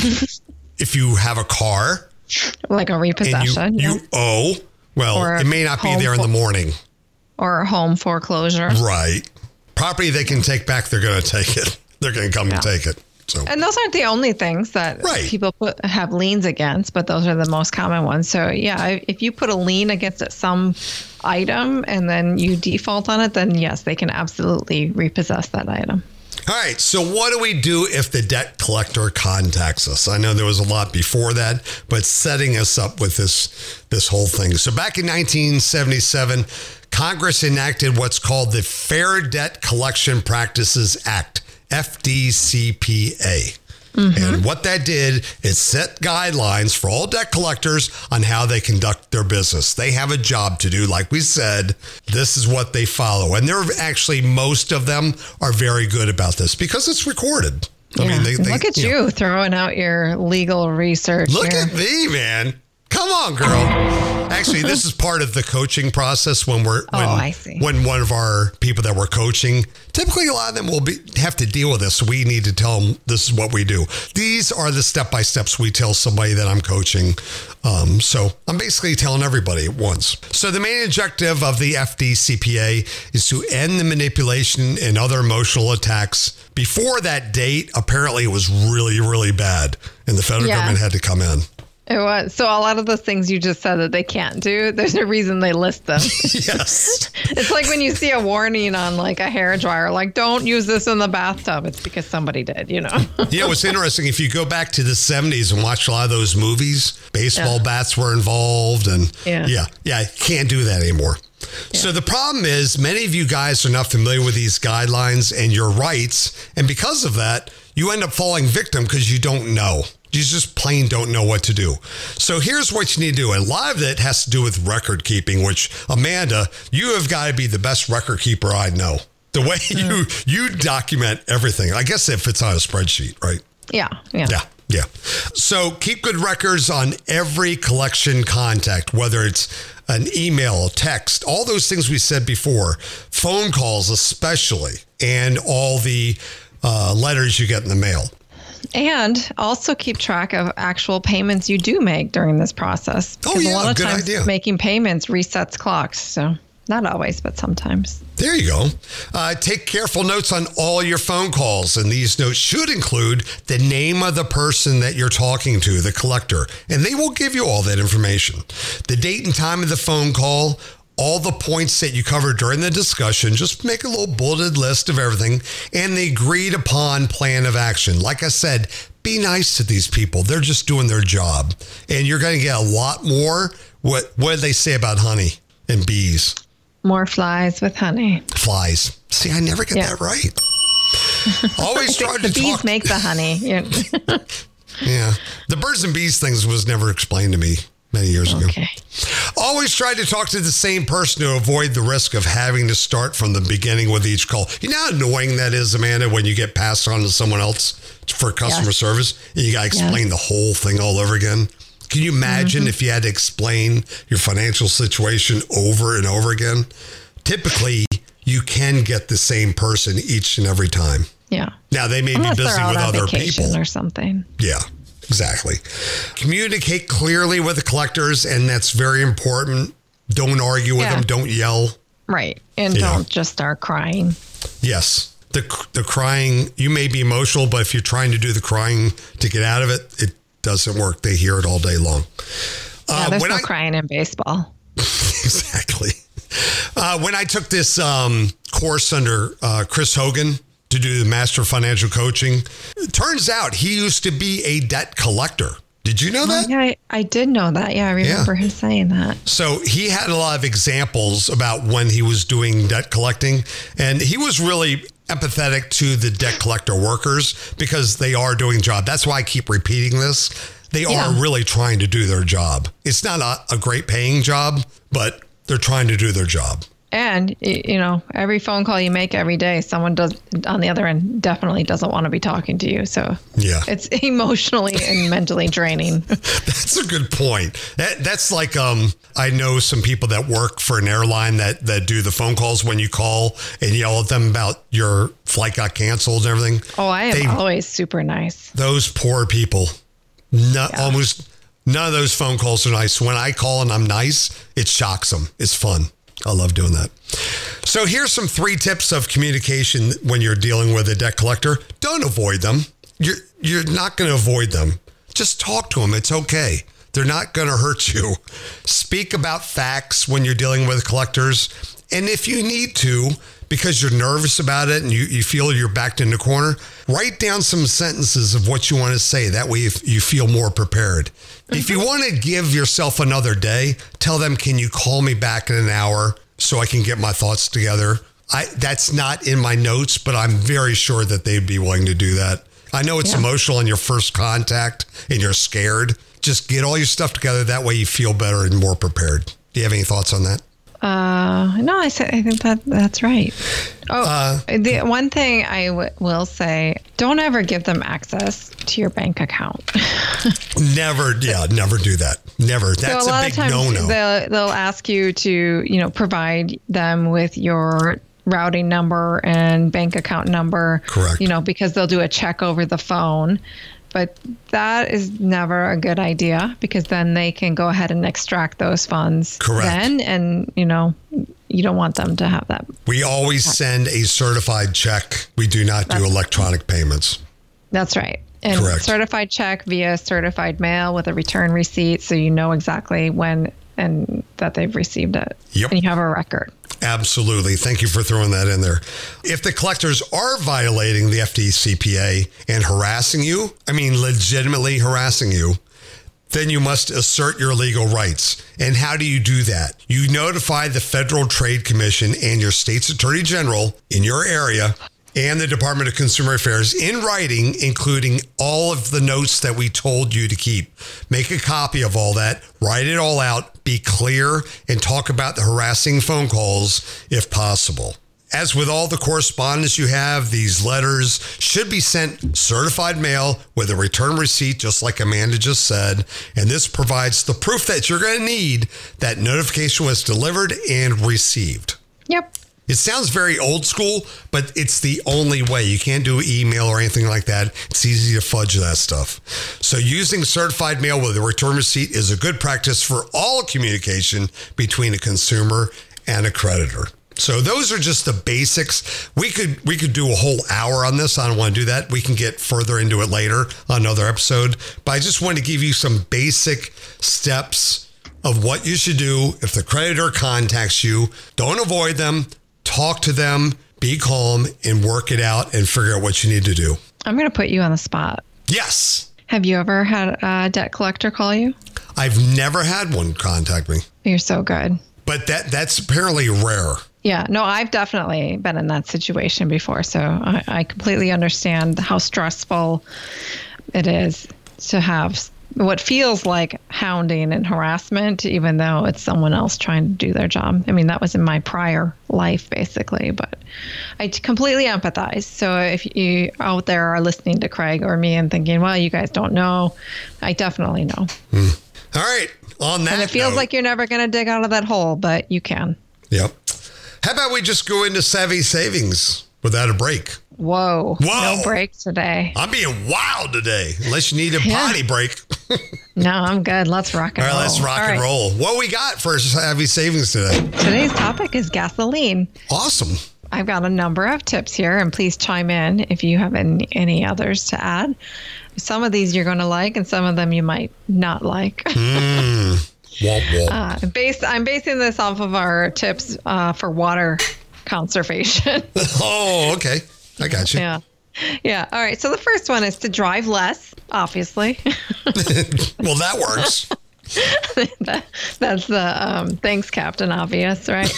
Speaker 1: if you have a car.
Speaker 2: Like a repossession.
Speaker 1: And you, you owe, well, or it may not be there in the morning.
Speaker 2: Or a home foreclosure.
Speaker 1: Right. Property they can take back, they're going to take it. They're going to come yeah. and take it. So.
Speaker 2: And those aren't the only things that right. people put, have liens against, but those are the most common ones. So, yeah, if you put a lien against some item and then you default on it, then yes, they can absolutely repossess that item.
Speaker 1: All right. So what do we do if the debt collector contacts us? I know there was a lot before that, but setting us up with this, this whole thing. So back in nineteen seventy-seven, Congress enacted what's called the Fair Debt Collection Practices Act. F D C P A. Mm-hmm. And what that did is set guidelines for all debt collectors on how they conduct their business. They have a job to do. Like we said, this is what they follow. And they're actually, most of them are very good about this because it's recorded.
Speaker 2: I yeah. mean, they, they, look at you, you know, throwing out your legal research.
Speaker 1: Look
Speaker 2: here.
Speaker 1: at me, man. Come on, girl. Actually, this is part of the coaching process when we're when,
Speaker 2: oh, I see.
Speaker 1: when one of our people that we're coaching, typically a lot of them will be have to deal with this. So we need to tell them this is what we do. These are the step-by-steps we tell somebody that I'm coaching. Um, so I'm basically telling everybody at once. So the main objective of the F D C P A is to end the manipulation and other emotional attacks. Before that date, apparently it was really, really bad. And the federal yeah. government had to come in.
Speaker 2: It was. So a lot of those things you just said that they can't do, there's a reason they list them.
Speaker 1: Yes.
Speaker 2: It's like when you see a warning on like a hairdryer, like don't use this in the bathtub. It's because somebody did, you know?
Speaker 1: Yeah, what's interesting, if you go back to the seventies and watch a lot of those movies, baseball yeah. bats were involved and yeah, yeah, yeah can't do that anymore. Yeah. So the problem is many of you guys are not familiar with these guidelines and your rights. And because of that, you end up falling victim because you don't know. You just plain don't know what to do. So here's what you need to do. A lot of it has to do with record keeping, which, Amanda, you have got to be the best record keeper I know. The way you you document everything. I guess if it's on a spreadsheet, right?
Speaker 2: Yeah, yeah.
Speaker 1: Yeah, yeah. So keep good records on every collection contact, whether it's an email, text, all those things we said before, phone calls especially, and all the uh, letters you get in the mail.
Speaker 2: And also keep track of actual payments you do make during this process.
Speaker 1: Oh,
Speaker 2: Because
Speaker 1: yeah,
Speaker 2: a lot of
Speaker 1: good
Speaker 2: times
Speaker 1: idea.
Speaker 2: making payments resets clocks. So not always, but sometimes.
Speaker 1: There you go. Uh, take careful notes on all your phone calls. And these notes should include the name of the person that you're talking to, the collector. And they will give you all that information. The date and time of the phone call, all the points that you covered during the discussion, just make a little bulleted list of everything, and the agreed upon plan of action. Like I said, be nice to these people. They're just doing their job. And you're going to get a lot more. What, what did they say about honey and bees?
Speaker 2: More flies with honey.
Speaker 1: Flies. See, I never get
Speaker 2: Yeah.
Speaker 1: that right. Always try to
Speaker 2: The bees
Speaker 1: talk.
Speaker 2: make the honey. Yeah.
Speaker 1: Yeah. The birds and bees things was never explained to me many years ago.
Speaker 2: Okay.
Speaker 1: Always try to talk to the same person to avoid the risk of having to start from the beginning with each call. You know how annoying that is, Amanda, when you get passed on to someone else for customer
Speaker 2: Yes.
Speaker 1: service and you got to explain
Speaker 2: Yes.
Speaker 1: the whole thing all over again? Can you imagine
Speaker 2: Mm-hmm.
Speaker 1: if you had to explain your financial situation over and over again? Typically, you can get the same person each and every time.
Speaker 2: Yeah.
Speaker 1: Now, they may
Speaker 2: Unless
Speaker 1: be
Speaker 2: they're
Speaker 1: busy
Speaker 2: out
Speaker 1: with
Speaker 2: on
Speaker 1: other
Speaker 2: vacation
Speaker 1: people.
Speaker 2: or something.
Speaker 1: Yeah, exactly. Communicate clearly with the collectors, and that's very important. Don't argue with
Speaker 2: Yeah.
Speaker 1: them. Don't yell.
Speaker 2: Right. And
Speaker 1: Yeah.
Speaker 2: don't just start crying.
Speaker 1: Yes. The the crying, you may be emotional, but if you're trying to do the crying to get out of it, it doesn't work. They hear it all day long.
Speaker 2: Yeah,
Speaker 1: Uh,
Speaker 2: there's
Speaker 1: when
Speaker 2: no
Speaker 1: I-
Speaker 2: crying in baseball.
Speaker 1: Exactly. Uh, when I took this um, course under uh, Chris Hogan to do the Master Financial Coaching, it turns out he used to be a debt collector. Did you know that?
Speaker 2: Yeah, I, I did know that. Yeah, I remember him saying that.
Speaker 1: So he had a lot of examples about when he was doing debt collecting, and he was really empathetic to the debt collector workers because they are doing the job. That's why I keep repeating this. They are
Speaker 2: Yeah.
Speaker 1: really trying to do their job. It's not a, a great paying job, but they're trying to do their job.
Speaker 2: And, y- you know, every phone call you make every day, someone does on the other end definitely doesn't want to be talking to you. So
Speaker 1: Yeah.
Speaker 2: it's emotionally and mentally draining.
Speaker 1: That's a good point. That that's like um I know some people that work for an airline that that do the phone calls when you call and yell at them about your flight got canceled and everything.
Speaker 2: Oh, I am
Speaker 1: They-
Speaker 2: always super nice.
Speaker 1: Those poor people. No,
Speaker 2: Yeah.
Speaker 1: Almost none of those phone calls are nice. When I call and I'm nice, it shocks them. It's fun. I love doing that. So here's some three tips of communication when you're dealing with a debt collector. Don't avoid them. You're you're not going to avoid them. Just talk to them. It's okay. They're not going to hurt you. Speak about facts when you're dealing with collectors. And if you need to, because you're nervous about it and you, you feel you're backed in the corner, write down some sentences of what you want to say. That way you, you feel more prepared. If you want to give yourself another day, tell them, can you call me back in an hour so I can get my thoughts together? I That's not in my notes, but I'm very sure that they'd be willing to do that. I know it's
Speaker 2: Yeah.
Speaker 1: emotional in your first contact and you're scared. Just get all your stuff together. That way you feel better and more prepared. Do you have any thoughts on that?
Speaker 2: Uh, no, I, say, I think that that's right. Oh,
Speaker 1: Uh,
Speaker 2: the one thing I w- will say, don't ever give them access to your bank account.
Speaker 1: Never, yeah, never do that. Never. That's
Speaker 2: so a
Speaker 1: a,
Speaker 2: lot
Speaker 1: big
Speaker 2: of times
Speaker 1: no-no.
Speaker 2: they'll, they'll ask you to, you know, provide them with your routing number and bank account number.
Speaker 1: Correct.
Speaker 2: You know, because they'll do a check over the phone. But that is never a good idea because then they can go ahead and extract those funds.
Speaker 1: Correct.
Speaker 2: Then, and, you know, you don't want them to have that.
Speaker 1: We always send a certified check. We do not do electronic payments.
Speaker 2: That's right. And
Speaker 1: Correct.
Speaker 2: certified check via certified mail with a return receipt so you know exactly when and that they've received it.
Speaker 1: Yep.
Speaker 2: And you have a record.
Speaker 1: Absolutely. Thank you for throwing that in there. If the collectors are violating the F D C P A and harassing you, I mean, legitimately harassing you, then you must assert your legal rights. And how do you do that? You notify the Federal Trade Commission and your state's attorney general in your area and the Department of Consumer Affairs in writing, including all of the notes that we told you to keep. Make a copy of all that, write it all out, be clear, and talk about the harassing phone calls if possible. As with all the correspondence you have, these letters should be sent certified mail with a return receipt, just like Amanda just said. And this provides the proof that you're going to need that notification was delivered and received.
Speaker 2: Yep.
Speaker 1: It sounds very old school, but it's the only way. You can't do email or anything like that. It's easy to fudge that stuff. So using certified mail with a return receipt is a good practice for all communication between a consumer and a creditor. So those are just the basics. We could we could do a whole hour on this. I don't want to do that. We can get further into it later on another episode. But I just want to give you some basic steps of what you should do if the creditor contacts you. Don't avoid them. Talk to them. Be calm and work it out and figure out what you need to do. I'm
Speaker 2: going to put you on the spot.
Speaker 1: Yes.
Speaker 2: Have you ever had a debt collector call you?
Speaker 1: I've never had one contact me.
Speaker 2: You're so good.
Speaker 1: But that that's apparently rare.
Speaker 2: Yeah, no, I've definitely been in that situation before. So I, I completely understand how stressful it is to have what feels like hounding and harassment, even though it's someone else trying to do their job. I mean, that was in my prior life, basically, but I completely empathize. So if you out there are listening to Craig or me and thinking, well, you guys don't know, I definitely know.
Speaker 1: Mm. All right. On that
Speaker 2: And it feels
Speaker 1: note,
Speaker 2: like you're never going to dig out of that hole, but you can.
Speaker 1: Yep. How about we just go into Savvy Savings without a break?
Speaker 2: Whoa.
Speaker 1: Whoa.
Speaker 2: No break today.
Speaker 1: I'm being wild today, unless you need a
Speaker 2: Yeah.
Speaker 1: potty break.
Speaker 2: No, I'm good. Let's rock and
Speaker 1: All right,
Speaker 2: roll.
Speaker 1: let's rock
Speaker 2: All
Speaker 1: and
Speaker 2: right.
Speaker 1: roll. What we got for Savvy Savings today?
Speaker 2: Today's topic is gasoline.
Speaker 1: Awesome.
Speaker 2: I've got a number of tips here, and please chime in if you have any, any others to add. Some of these you're going to like, and some of them you might not like.
Speaker 1: Mm. Womp, womp.
Speaker 2: Uh, based, I'm basing this off of our tips uh, for water conservation.
Speaker 1: Oh, okay. I got you.
Speaker 2: Yeah. Yeah. All right. So the first one is to drive less, obviously.
Speaker 1: Well, that works.
Speaker 2: that, that's the um, thanks, Captain Obvious, right?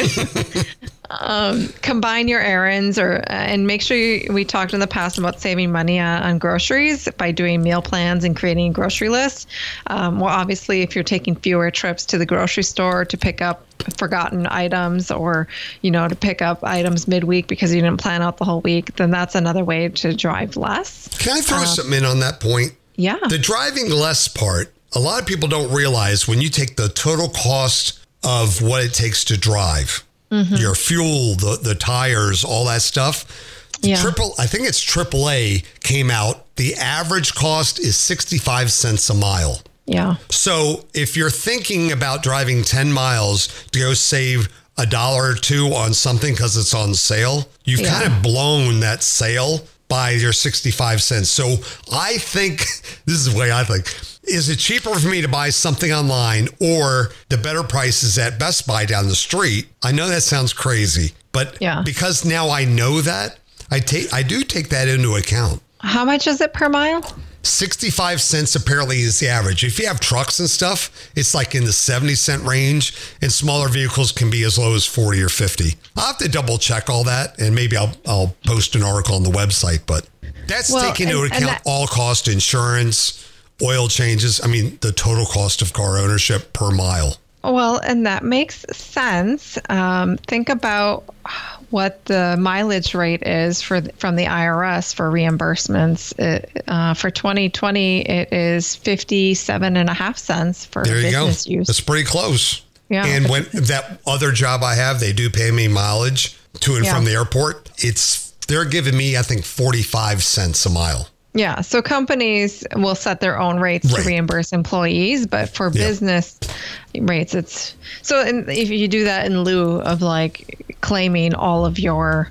Speaker 2: um, combine your errands, or uh, and make sure you, we talked in the past about saving money on, on groceries by doing meal plans and creating a grocery list. Um, well, obviously, if you're taking fewer trips to the grocery store to pick up forgotten items, or you know, to pick up items midweek because you didn't plan out the whole week, then that's another way to drive less.
Speaker 1: Can I throw
Speaker 2: Uh,
Speaker 1: something in on that point?
Speaker 2: Yeah.
Speaker 1: The driving less part, a lot of people don't realize when you take the total cost of what it takes to drive, mm-hmm. your fuel, the, the tires, all that stuff.
Speaker 2: Yeah.
Speaker 1: Triple, I think it's triple A came out. The average cost is sixty-five cents a mile.
Speaker 2: Yeah.
Speaker 1: So if you're thinking about driving ten miles to go save a dollar or two on something because it's on sale, you've
Speaker 2: Yeah.
Speaker 1: kind of blown that sale by your sixty-five cents. So I think, this is the way I think, is it cheaper for me to buy something online, or the better price is at Best Buy down the street? I know that sounds crazy, but
Speaker 2: Yeah.
Speaker 1: because now I know that, I take I do take that into account.
Speaker 2: How much is it per mile?
Speaker 1: sixty-five cents apparently is the average. If you have trucks and stuff, it's like in the seventy cent range, and smaller vehicles can be as low as forty or fifty. I'll have to double check all that, and maybe I'll I'll post an article on the website, but that's
Speaker 2: Well,
Speaker 1: taking into
Speaker 2: and- and
Speaker 1: account
Speaker 2: that-
Speaker 1: all cost, insurance, oil changes. I mean, the total cost of car ownership per mile.
Speaker 2: Well, and that makes sense. Um, think about what the mileage rate is for from the I R S for reimbursements. It, uh, for twenty twenty, it is fifty-seven and a half cents for
Speaker 1: There you go.
Speaker 2: business use.
Speaker 1: That's pretty close.
Speaker 2: Yeah.
Speaker 1: And when that other job I have, they do pay me mileage to and
Speaker 2: Yeah.
Speaker 1: from the airport. It's they're giving me, I think, forty-five cents a mile.
Speaker 2: Yeah, so companies will set their own rates
Speaker 1: Right.
Speaker 2: to reimburse employees, but for
Speaker 1: Yeah.
Speaker 2: business rates, it's so. In, if you do that in lieu of like claiming all of your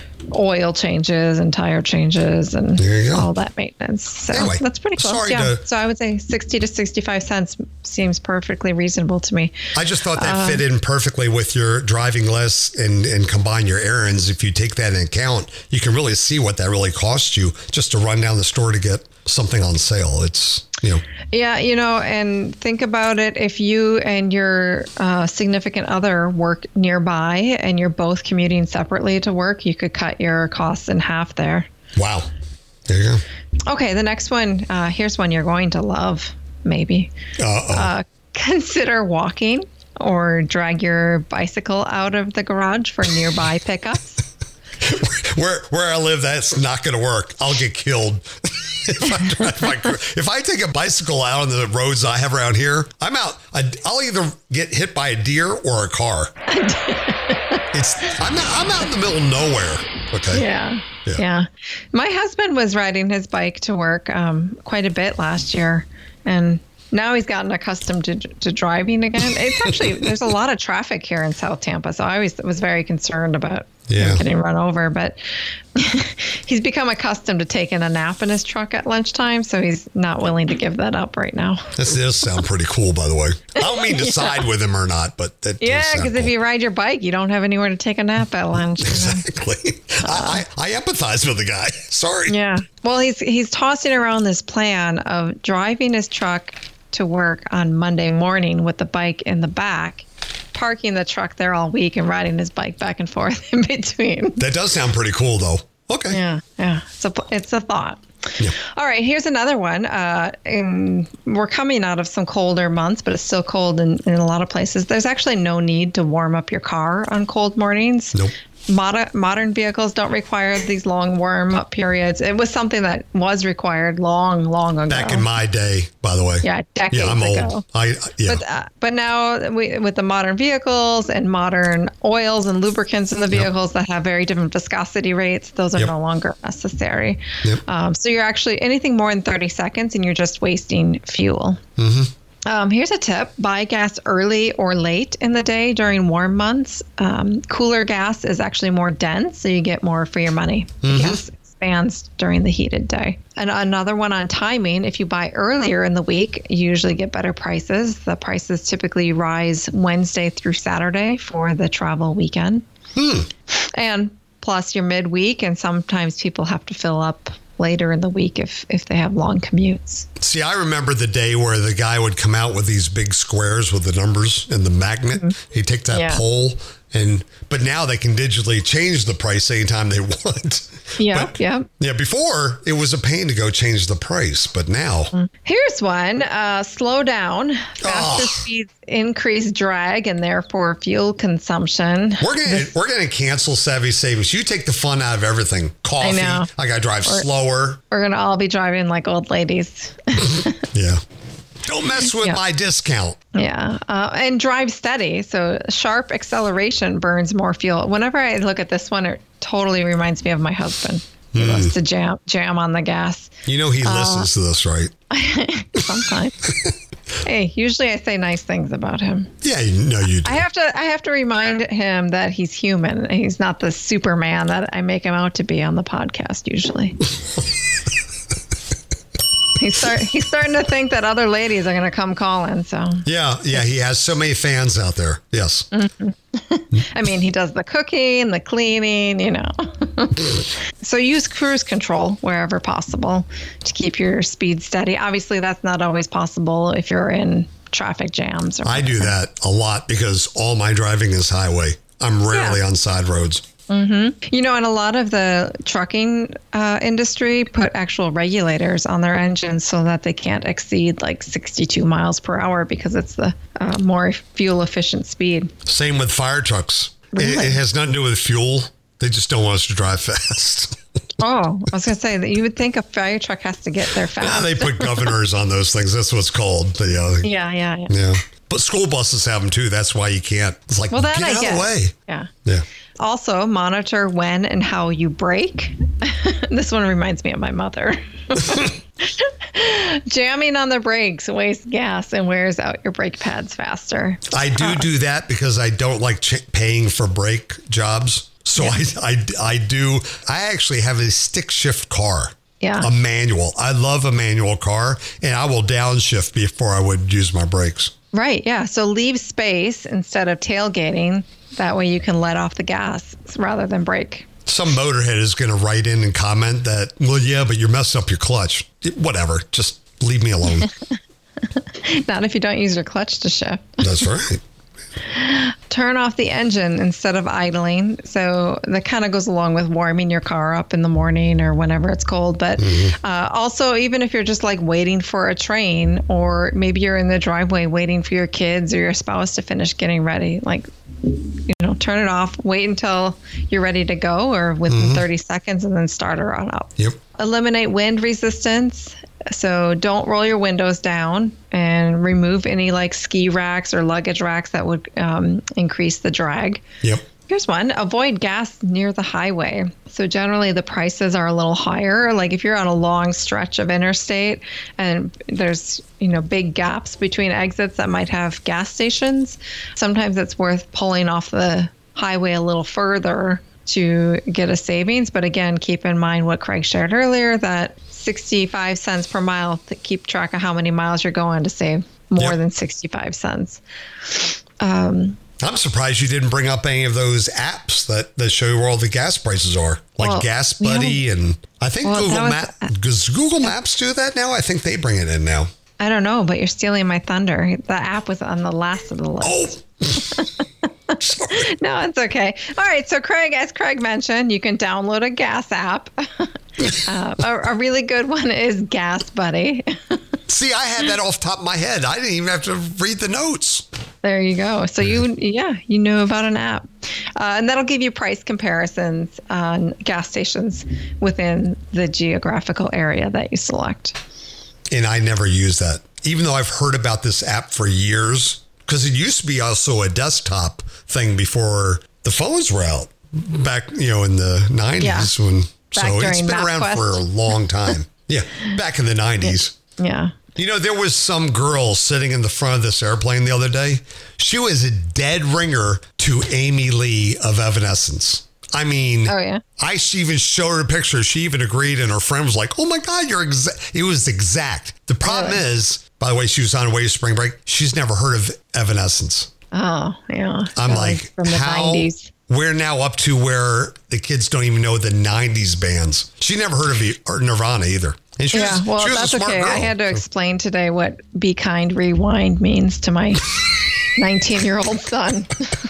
Speaker 2: oil changes and tire changes and
Speaker 1: There you go.
Speaker 2: all that maintenance, so
Speaker 1: Anyway,
Speaker 2: that's pretty close.
Speaker 1: sorry
Speaker 2: Yeah,
Speaker 1: to-
Speaker 2: so I would say sixty to sixty-five cents seems perfectly reasonable to me.
Speaker 1: I just thought that
Speaker 2: Uh,
Speaker 1: fit in perfectly with your driving less and, and combine your errands. If you take that into account, you can really see what that really costs you just to run down the store to get something on sale. It's, you know.
Speaker 2: Yeah, you know, and think about it. If you and your uh, significant other work nearby and you're both commuting separately to work, you could cut your costs in half there.
Speaker 1: Wow. There you go.
Speaker 2: Okay, the next one. Uh, here's one you're going to love, maybe.
Speaker 1: Uh-oh.
Speaker 2: Uh, consider walking or drag your bicycle out of the garage for nearby pickups.
Speaker 1: Where where I live, that's not going to work. I'll get killed. if, I drive my, if I take a bicycle out on the roads I have around here, I'm out. I, I'll either get hit by a deer or a car. it's I'm not, I'm out in the middle of nowhere. Okay.
Speaker 2: Yeah.
Speaker 1: Yeah.
Speaker 2: Yeah. My husband was riding his bike to work um, quite a bit last year, and now he's gotten accustomed to to driving again. It's actually, there's a lot of traffic here in South Tampa, so I always was very concerned about
Speaker 1: Yeah.
Speaker 2: him getting run over. But he's become accustomed to taking a nap in his truck at lunchtime, so he's not willing to give that up right now.
Speaker 1: This does sound pretty cool, by the way. I don't mean to
Speaker 2: Yeah.
Speaker 1: side with him or not, but that does
Speaker 2: Yeah,
Speaker 1: sound
Speaker 2: because if
Speaker 1: cool.
Speaker 2: you ride your bike, you don't have anywhere to take a nap at lunch. you know?
Speaker 1: Exactly. I, I, I empathize with the guy. Sorry.
Speaker 2: Yeah. Well, he's he's tossing around this plan of driving his truck to work on Monday morning with the bike in the back, parking the truck there all week and riding his bike back and forth in between.
Speaker 1: That does sound pretty cool, though. Okay.
Speaker 2: Yeah, yeah. It's a, it's a thought.
Speaker 1: Yeah.
Speaker 2: All right, here's another one. Uh, in, we're coming out of some colder months, but it's still cold in, in a lot of places. There's actually no need to warm up your car on cold mornings.
Speaker 1: Nope.
Speaker 2: Modern, modern vehicles don't require these long warm-up periods. It was something that was required long, long ago.
Speaker 1: Back in my day, by the way.
Speaker 2: Yeah, decades
Speaker 1: Yeah, I'm
Speaker 2: ago.
Speaker 1: old. I yeah.
Speaker 2: But, uh, but now we, with the modern vehicles and modern oils and lubricants in the vehicles that have very different viscosity rates, those are
Speaker 1: Yep.
Speaker 2: no longer necessary.
Speaker 1: Yep.
Speaker 2: Um, so you're actually anything more than thirty seconds and you're just wasting fuel.
Speaker 1: Mm-hmm.
Speaker 2: Um, here's a tip. Buy gas early or late in the day during warm months. Um, cooler gas is actually more dense, so you get more for your money.
Speaker 1: Mm-hmm.
Speaker 2: Gas expands during the heated day. And another one on timing, if you buy earlier in the week, you usually get better prices. The prices typically rise Wednesday through Saturday for the travel weekend.
Speaker 1: Hmm.
Speaker 2: And plus your midweek, and sometimes people have to fill up later in the week if if they have long commutes.
Speaker 1: See, I remember the day where the guy would come out with these big squares with the numbers and the magnet. Mm-hmm. He'd take that
Speaker 2: Yeah.
Speaker 1: pole, and but now they can digitally change the price anytime they want.
Speaker 2: Yeah,
Speaker 1: But,
Speaker 2: yeah.
Speaker 1: Yeah, before it was a pain to go change the price, but now
Speaker 2: Here's one. Uh, slow down. Faster
Speaker 1: Oh.
Speaker 2: speeds increase drag and therefore fuel consumption.
Speaker 1: we're gonna we're gonna cancel Savvy Savings. You take the fun out of everything. Coffee.
Speaker 2: know.
Speaker 1: I gotta drive slower.
Speaker 2: We're going to all be driving like old ladies.
Speaker 1: Yeah. Don't mess with
Speaker 2: Yeah.
Speaker 1: my discount.
Speaker 2: Yeah. Uh, and drive steady. So sharp acceleration burns more fuel. Whenever I look at this one, it totally reminds me of my husband. He loves to jam jam on the gas
Speaker 1: You know he listens to this, right?
Speaker 2: sometimes. Hey, usually I say nice things about him.
Speaker 1: Yeah, you know you do.
Speaker 2: I have to I have to remind him that he's human. He's not the Superman that I make him out to be on the podcast usually. He's start he's starting to think that other ladies are going to come calling. So
Speaker 1: Yeah, yeah, he has so many fans out there. Yes.
Speaker 2: I mean, he does the cooking, the cleaning, you know. So use cruise control wherever possible to keep your speed steady. Obviously, that's not always possible if you're in traffic jams. Or
Speaker 1: I do that a lot because all my driving is highway. I'm rarely
Speaker 2: Yeah.
Speaker 1: on side roads.
Speaker 2: You know, and a lot of the trucking uh, industry put actual regulators on their engines so that they can't exceed like sixty-two miles per hour because it's the uh, more fuel efficient speed.
Speaker 1: Same with fire trucks. It,
Speaker 2: Really?
Speaker 1: it has nothing to do with fuel. They just don't want us to drive fast.
Speaker 2: Oh, I was going to say that you would think a fire truck has to get there fast.
Speaker 1: Yeah, they put governors on those things. That's what it's called. The, uh,
Speaker 2: yeah, yeah, yeah.
Speaker 1: yeah. But school buses have them too. That's why you can't. It's like,
Speaker 2: Well, that
Speaker 1: get
Speaker 2: I
Speaker 1: out
Speaker 2: get.
Speaker 1: of the way.
Speaker 2: Yeah.
Speaker 1: Yeah.
Speaker 2: Also, monitor when and how you brake. This one reminds me of my mother. Jamming on the brakes wastes gas and wears out your brake pads faster.
Speaker 1: I do do that because I don't like ch- paying for brake jobs. So I, I, I do. I actually have a stick shift car.
Speaker 2: Yeah.
Speaker 1: A manual. I love a manual car, and I will downshift before I would use my brakes.
Speaker 2: Right. Yeah. So leave space instead of tailgating. That way you can let off the gas rather than brake.
Speaker 1: Some motorhead is going to write in and comment that, well, yeah, but you're messing up your clutch. Whatever. Just leave me alone.
Speaker 2: Not if you don't use your clutch to shift.
Speaker 1: That's right.
Speaker 2: Turn off the engine instead of idling. So that kind of goes along with warming your car up in the morning or whenever it's cold. But mm-hmm. uh, also, even if you're just like waiting for a train, or maybe you're in the driveway waiting for your kids or your spouse to finish getting ready, like, you know, turn it off, wait until you're ready to go or within mm-hmm. thirty seconds, and then start her on up.
Speaker 1: Yep.
Speaker 2: Eliminate wind resistance. So don't roll your windows down, and remove any like ski racks or luggage racks that would um, increase the drag.
Speaker 1: Yep.
Speaker 2: Here's one. Avoid gas near the highway. So generally the prices are a little higher. Like if you're on a long stretch of interstate and there's, you know, big gaps between exits that might have gas stations, sometimes it's worth pulling off the highway a little further to get a savings. But again, keep in mind what Craig shared earlier, that sixty-five cents per mile to keep track of how many miles you're going to save more yep. than sixty-five cents. Um,
Speaker 1: I'm surprised you didn't bring up any of those apps that, that show you where all the gas prices are, like well, Gas Buddy. Yeah. And I think well, Google Maps, does Google Maps do that now? I think they bring it in now.
Speaker 2: I don't know, but you're stealing my thunder. The app was on the last of the list. Oh. Sorry. No, it's okay. All right. So Craig, as Craig mentioned, you can download a gas app. uh, a, a really good one is Gas Buddy.
Speaker 1: See, I had that off the top of my head. I didn't even have to read the notes.
Speaker 2: There you go. So you, yeah, you know about an app. Uh, and that'll give you price comparisons on gas stations within the geographical area that you select.
Speaker 1: And I never use that, even though I've heard about this app for years. Because it used to be also a desktop thing before the phones were out back, you know, in the nineties. Yeah. When, so it's been around for a long time. Yeah, back in the nineties.
Speaker 2: Yeah.
Speaker 1: You know, there was some girl sitting in the front of this airplane the other day. She was a dead ringer to Amy Lee of Evanescence. I mean,
Speaker 2: oh, yeah.
Speaker 1: I even showed her a picture. She even agreed, and her friend was like, oh, my God, you're exact. It was exact. The problem really? is, by the way, she was on her way to spring break. She's never heard of Evanescence.
Speaker 2: Oh, yeah.
Speaker 1: I'm that like,
Speaker 2: from the
Speaker 1: how?
Speaker 2: nineties.
Speaker 1: We're now up to where the kids don't even know the nineties bands. She never heard of Nirvana either. And she
Speaker 2: yeah,
Speaker 1: was,
Speaker 2: well,
Speaker 1: she was
Speaker 2: that's
Speaker 1: a smart
Speaker 2: okay.
Speaker 1: girl.
Speaker 2: I had to explain today what Be Kind, Rewind means to my nineteen-year-old son.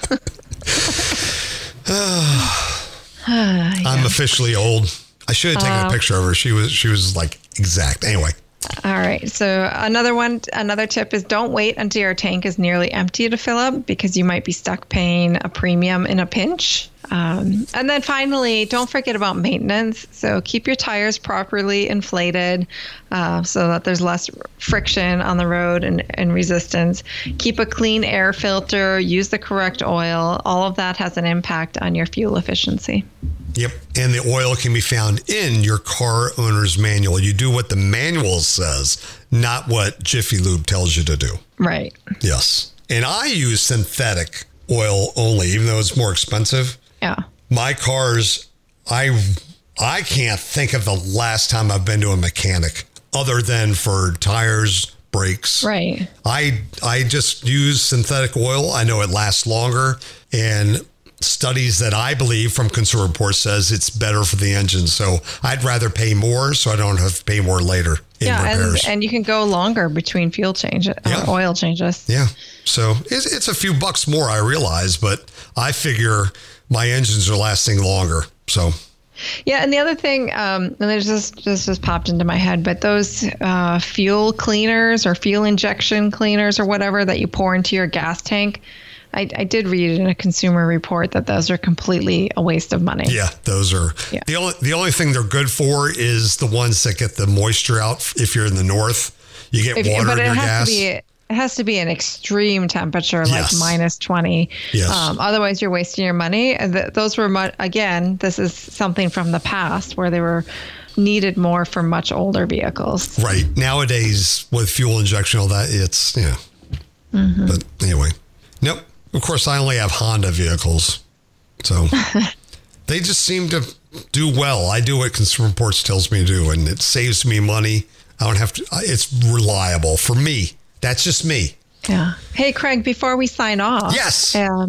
Speaker 1: I'm officially old. I should have taken um, a picture of her. She was she was like exact. Anyway.
Speaker 2: All right. So another one, another tip is don't wait until your tank is nearly empty to fill up, because you might be stuck paying a premium in a pinch. Um, and then finally, don't forget about maintenance. So keep your tires properly inflated uh, so that there's less friction on the road and, and resistance. Keep a clean air filter, use the correct oil. All of that has an impact on your fuel efficiency.
Speaker 1: Yep. And the oil can be found in your car owner's manual. You do what the manual says, not what Jiffy Lube tells you to do.
Speaker 2: Right.
Speaker 1: Yes. And I use synthetic oil only, even though it's more expensive.
Speaker 2: Yeah.
Speaker 1: My cars, I I can't think of the last time I've been to a mechanic other than for tires, brakes.
Speaker 2: Right.
Speaker 1: I I just use synthetic oil. I know it lasts longer, and studies that I believe from Consumer Reports says it's better for the engine. So I'd rather pay more so I don't have to pay more later in
Speaker 2: yeah,
Speaker 1: repairs.
Speaker 2: And, and you can go longer between fuel changes
Speaker 1: yeah.
Speaker 2: or oil changes.
Speaker 1: Yeah. So it's, it's a few bucks more, I realize, but I figure my engines are lasting longer. So.
Speaker 2: Yeah. And the other thing, um, and there's just, this just popped into my head, but those uh, fuel cleaners or fuel injection cleaners or whatever that you pour into your gas tank, I, I did read in a Consumer Report that those are completely a waste of money.
Speaker 1: Yeah, those are. Yeah. The only the only thing they're good for is the ones that get the moisture out. If you're in the north, you get if, water
Speaker 2: but
Speaker 1: in
Speaker 2: it
Speaker 1: your
Speaker 2: has
Speaker 1: gas.
Speaker 2: To be, it has to be an extreme temperature,
Speaker 1: yes.
Speaker 2: like minus twenty.
Speaker 1: Yes.
Speaker 2: Um, otherwise, you're wasting your money. And th- those were, mu- again, this is something from the past where they were needed more for much older vehicles.
Speaker 1: Right. Nowadays, with fuel injection, all that, it's, yeah.
Speaker 2: Mm-hmm.
Speaker 1: But anyway, nope. Of course, I only have Honda vehicles, so they just seem to do well. I do what Consumer Reports tells me to do, and it saves me money. I don't have to. It's reliable for me. That's just me.
Speaker 2: Yeah. Hey, Craig, before we sign off.
Speaker 1: Yes.
Speaker 2: Um,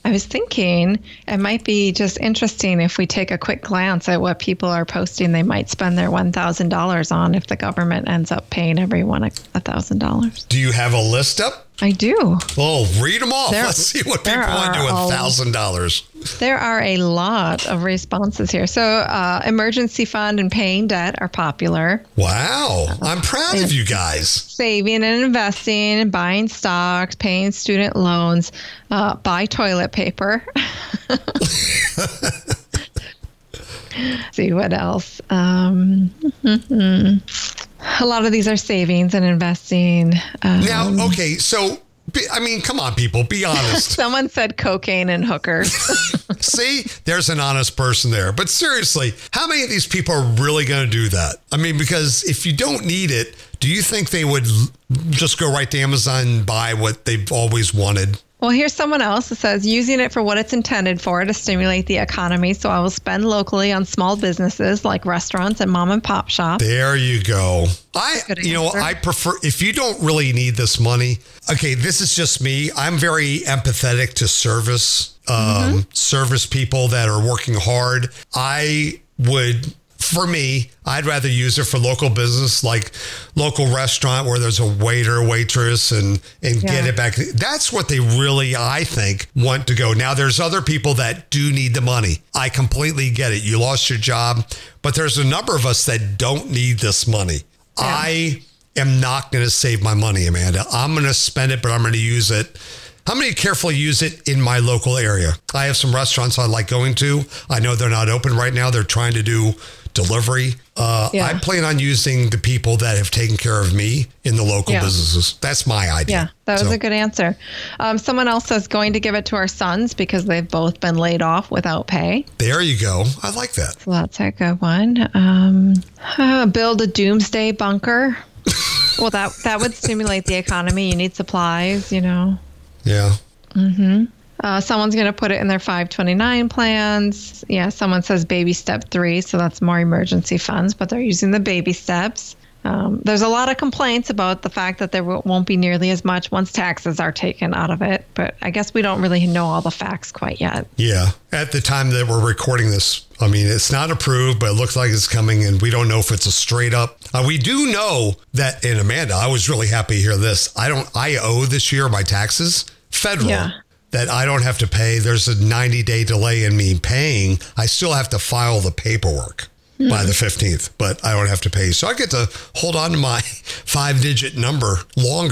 Speaker 2: I was thinking it might be just interesting if we take a quick glance at what people are posting they might spend their one thousand dollars on if the government ends up paying everyone a one thousand dollars.
Speaker 1: Do you have a list up?
Speaker 2: I do.
Speaker 1: Oh, read them off.
Speaker 2: There,
Speaker 1: Let's see what people want to do with one thousand dollars.
Speaker 2: There are a lot of responses here. So uh, emergency fund and paying debt are popular.
Speaker 1: Wow. I'm proud of you guys.
Speaker 2: Saving and investing, buying stocks, paying student loans, uh, buy toilet paper. See what else. Um, a lot of these are savings and investing. Um,
Speaker 1: now, okay, so, I mean, come on, people, be honest.
Speaker 2: Someone said cocaine and hookers.
Speaker 1: See, there's an honest person there. But seriously, how many of these people are really going to do that? I mean, because if you don't need it, do you think they would just go right to Amazon and buy what they've always wanted?
Speaker 2: Well, here's someone else that says, using it for what it's intended for, to stimulate the economy. So I will spend locally on small businesses like restaurants and mom and pop shops.
Speaker 1: There you go. I, you know, I prefer, if you don't really need this money, okay, this is just me. I'm very empathetic to service, um, mm-hmm. service people that are working hard. I would... For me, I'd rather use it for local business, like local restaurant where there's a waiter, waitress, and and yeah. get it back. That's what they really, I think, want to go. Now, there's other people that do need the money. I completely get it. You lost your job, but there's a number of us that don't need this money. Yeah. I am not going to save my money, Amanda. I'm going to spend it, but I'm going to use it. I'm going to carefully use it in my local area. I have some restaurants I like going to. I know they're not open right now. They're trying to do delivery. Uh, yeah. I plan on using the people that have taken care of me in the local yeah. businesses. That's my idea.
Speaker 2: Yeah, that was
Speaker 1: so.
Speaker 2: a good answer. Um, someone else says going to give it to our sons because they've both been laid off without pay.
Speaker 1: There you go. I like that.
Speaker 2: So that's a good one. Um, uh, build a doomsday bunker. Well, that, that would stimulate the economy. You need supplies, you know.
Speaker 1: Yeah.
Speaker 2: Mm-hmm. Uh, someone's going to put it in their five twenty-nine plans. Yeah, someone says baby step three, so that's more emergency funds, but they're using the baby steps. Um, there's a lot of complaints about the fact that there w- won't be nearly as much once taxes are taken out of it, but I guess we don't really know all the facts quite yet.
Speaker 1: Yeah. At the time that we're recording this, I mean, it's not approved, but it looks like it's coming, and we don't know if it's a straight up. Uh, we do know that, and Amanda, I was really happy to hear this. I don't, I owe this year my taxes, federal. Yeah. That I don't have to pay. There's a ninety day delay in me paying. I still have to file the paperwork mm. by the fifteenth, but I don't have to pay. So I get to hold on to my five digit number longer.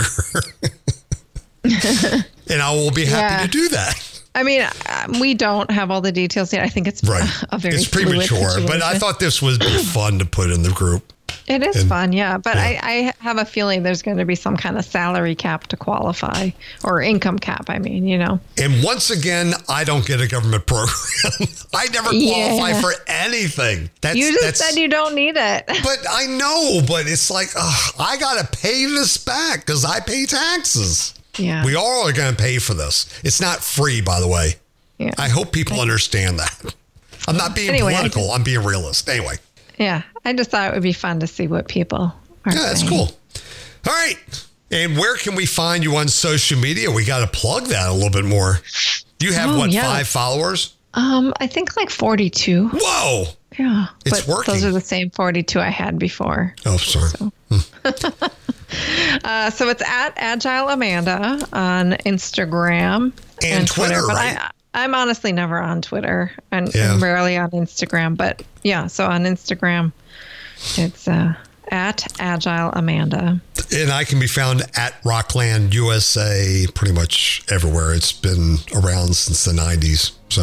Speaker 1: And I will be happy yeah. to do that.
Speaker 2: I mean, we don't have all the details yet. I think it's right. a very
Speaker 1: It's premature, but I thought this would be fun to put in the group.
Speaker 2: It is and, fun, yeah. But yeah. I, I have a feeling there's going to be some kind of salary cap to qualify, or income cap, I mean, you know.
Speaker 1: And once again, I don't get a government program. I never qualify yeah. for anything. That's,
Speaker 2: you just
Speaker 1: that's,
Speaker 2: said you don't need it.
Speaker 1: But I know, but it's like, ugh, I got to pay this back because I pay taxes.
Speaker 2: Yeah.
Speaker 1: We all are going to pay for this. It's not free, by the way.
Speaker 2: Yeah.
Speaker 1: I hope people understand that. I'm not being
Speaker 2: anyway,
Speaker 1: political.
Speaker 2: Just,
Speaker 1: I'm being realist. Anyway.
Speaker 2: Yeah, I just thought it would be fun to see what people are
Speaker 1: Yeah, that's
Speaker 2: saying.
Speaker 1: cool. All right. And where can we find you on social media? We got to plug that a little bit more. You have, oh, what, yeah. five followers?
Speaker 2: Um, I think like forty-two.
Speaker 1: Whoa.
Speaker 2: Yeah.
Speaker 1: It's
Speaker 2: but
Speaker 1: working.
Speaker 2: Those are the same forty-two I had before.
Speaker 1: Oh, sorry.
Speaker 2: So. Hmm. uh, so it's at Agile Amanda on Instagram
Speaker 1: and, and Twitter,
Speaker 2: Twitter,
Speaker 1: right?
Speaker 2: I, I'm honestly never on Twitter and,
Speaker 1: yeah.
Speaker 2: and rarely on Instagram, but yeah, so on Instagram, it's uh, at Agile Amanda.
Speaker 1: And I can be found at Rockland U S A pretty much everywhere. It's been around since the nineties. So,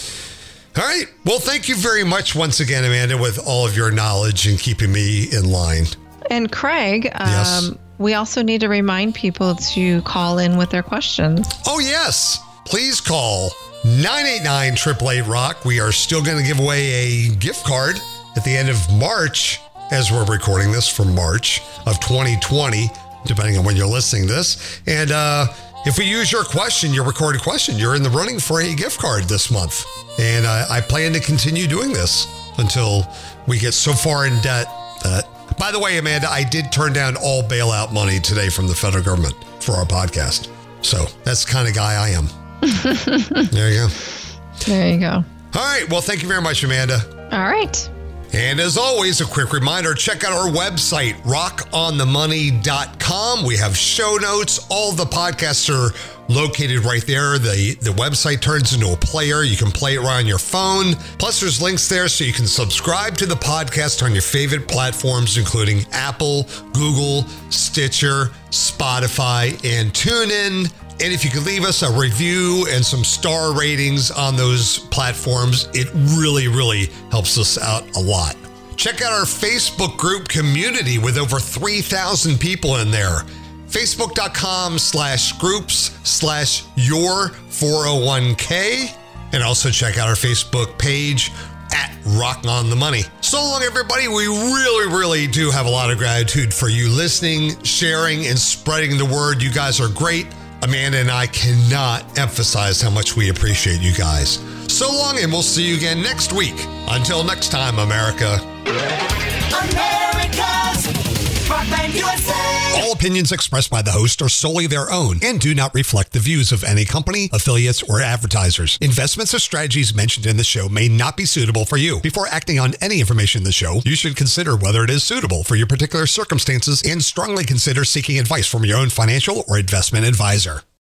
Speaker 1: all right. Well, thank you very much once again, Amanda, with all of your knowledge and keeping me in line.
Speaker 2: And Craig,
Speaker 1: yes.
Speaker 2: um, we also need to remind people to call in with their questions.
Speaker 1: Oh, yes. Please call nine eight nine, eight eight eight, rock. We are still going to give away a gift card at the end of March, as we're recording this for March of twenty twenty, depending on when you're listening to this. And uh, if we use your question, your recorded question, you're in the running for a gift card this month. And uh, I plan to continue doing this until we get so far in debt that... By the way, Amanda, I did turn down all bailout money today from the federal government for our podcast. So that's the kind of guy I am. There you go.
Speaker 2: There you go.
Speaker 1: All right. Well, thank you very much, Amanda.
Speaker 2: All right.
Speaker 1: And as always, a quick reminder, check out our website, rock on the money dot com. We have show notes. All the podcasts are located right there. The, the website turns into a player. You can play it right on your phone. Plus, there's links there so you can subscribe to the podcast on your favorite platforms, including Apple, Google, Stitcher, Spotify, and TuneIn. And if you could leave us a review and some star ratings on those platforms, it really, really helps us out a lot. Check out our Facebook group community with over three thousand people in there. Facebook.com slash groups slash your 401k. And also check out our Facebook page at Rock on the Money. So long, everybody. We really, really do have a lot of gratitude for you listening, sharing, and spreading the word. You guys are great. Amanda and I cannot emphasize how much we appreciate you guys. So long, and we'll see you again next week. Until next time, America.
Speaker 3: America's Rockland U S A.
Speaker 1: All opinions expressed by the host are solely their own and do not reflect the views of any company, affiliates, or advertisers. Investments or strategies mentioned in the show may not be suitable for you. Before acting on any information in the show, you should consider whether it is suitable for your particular circumstances and strongly consider seeking advice from your own financial or investment advisor.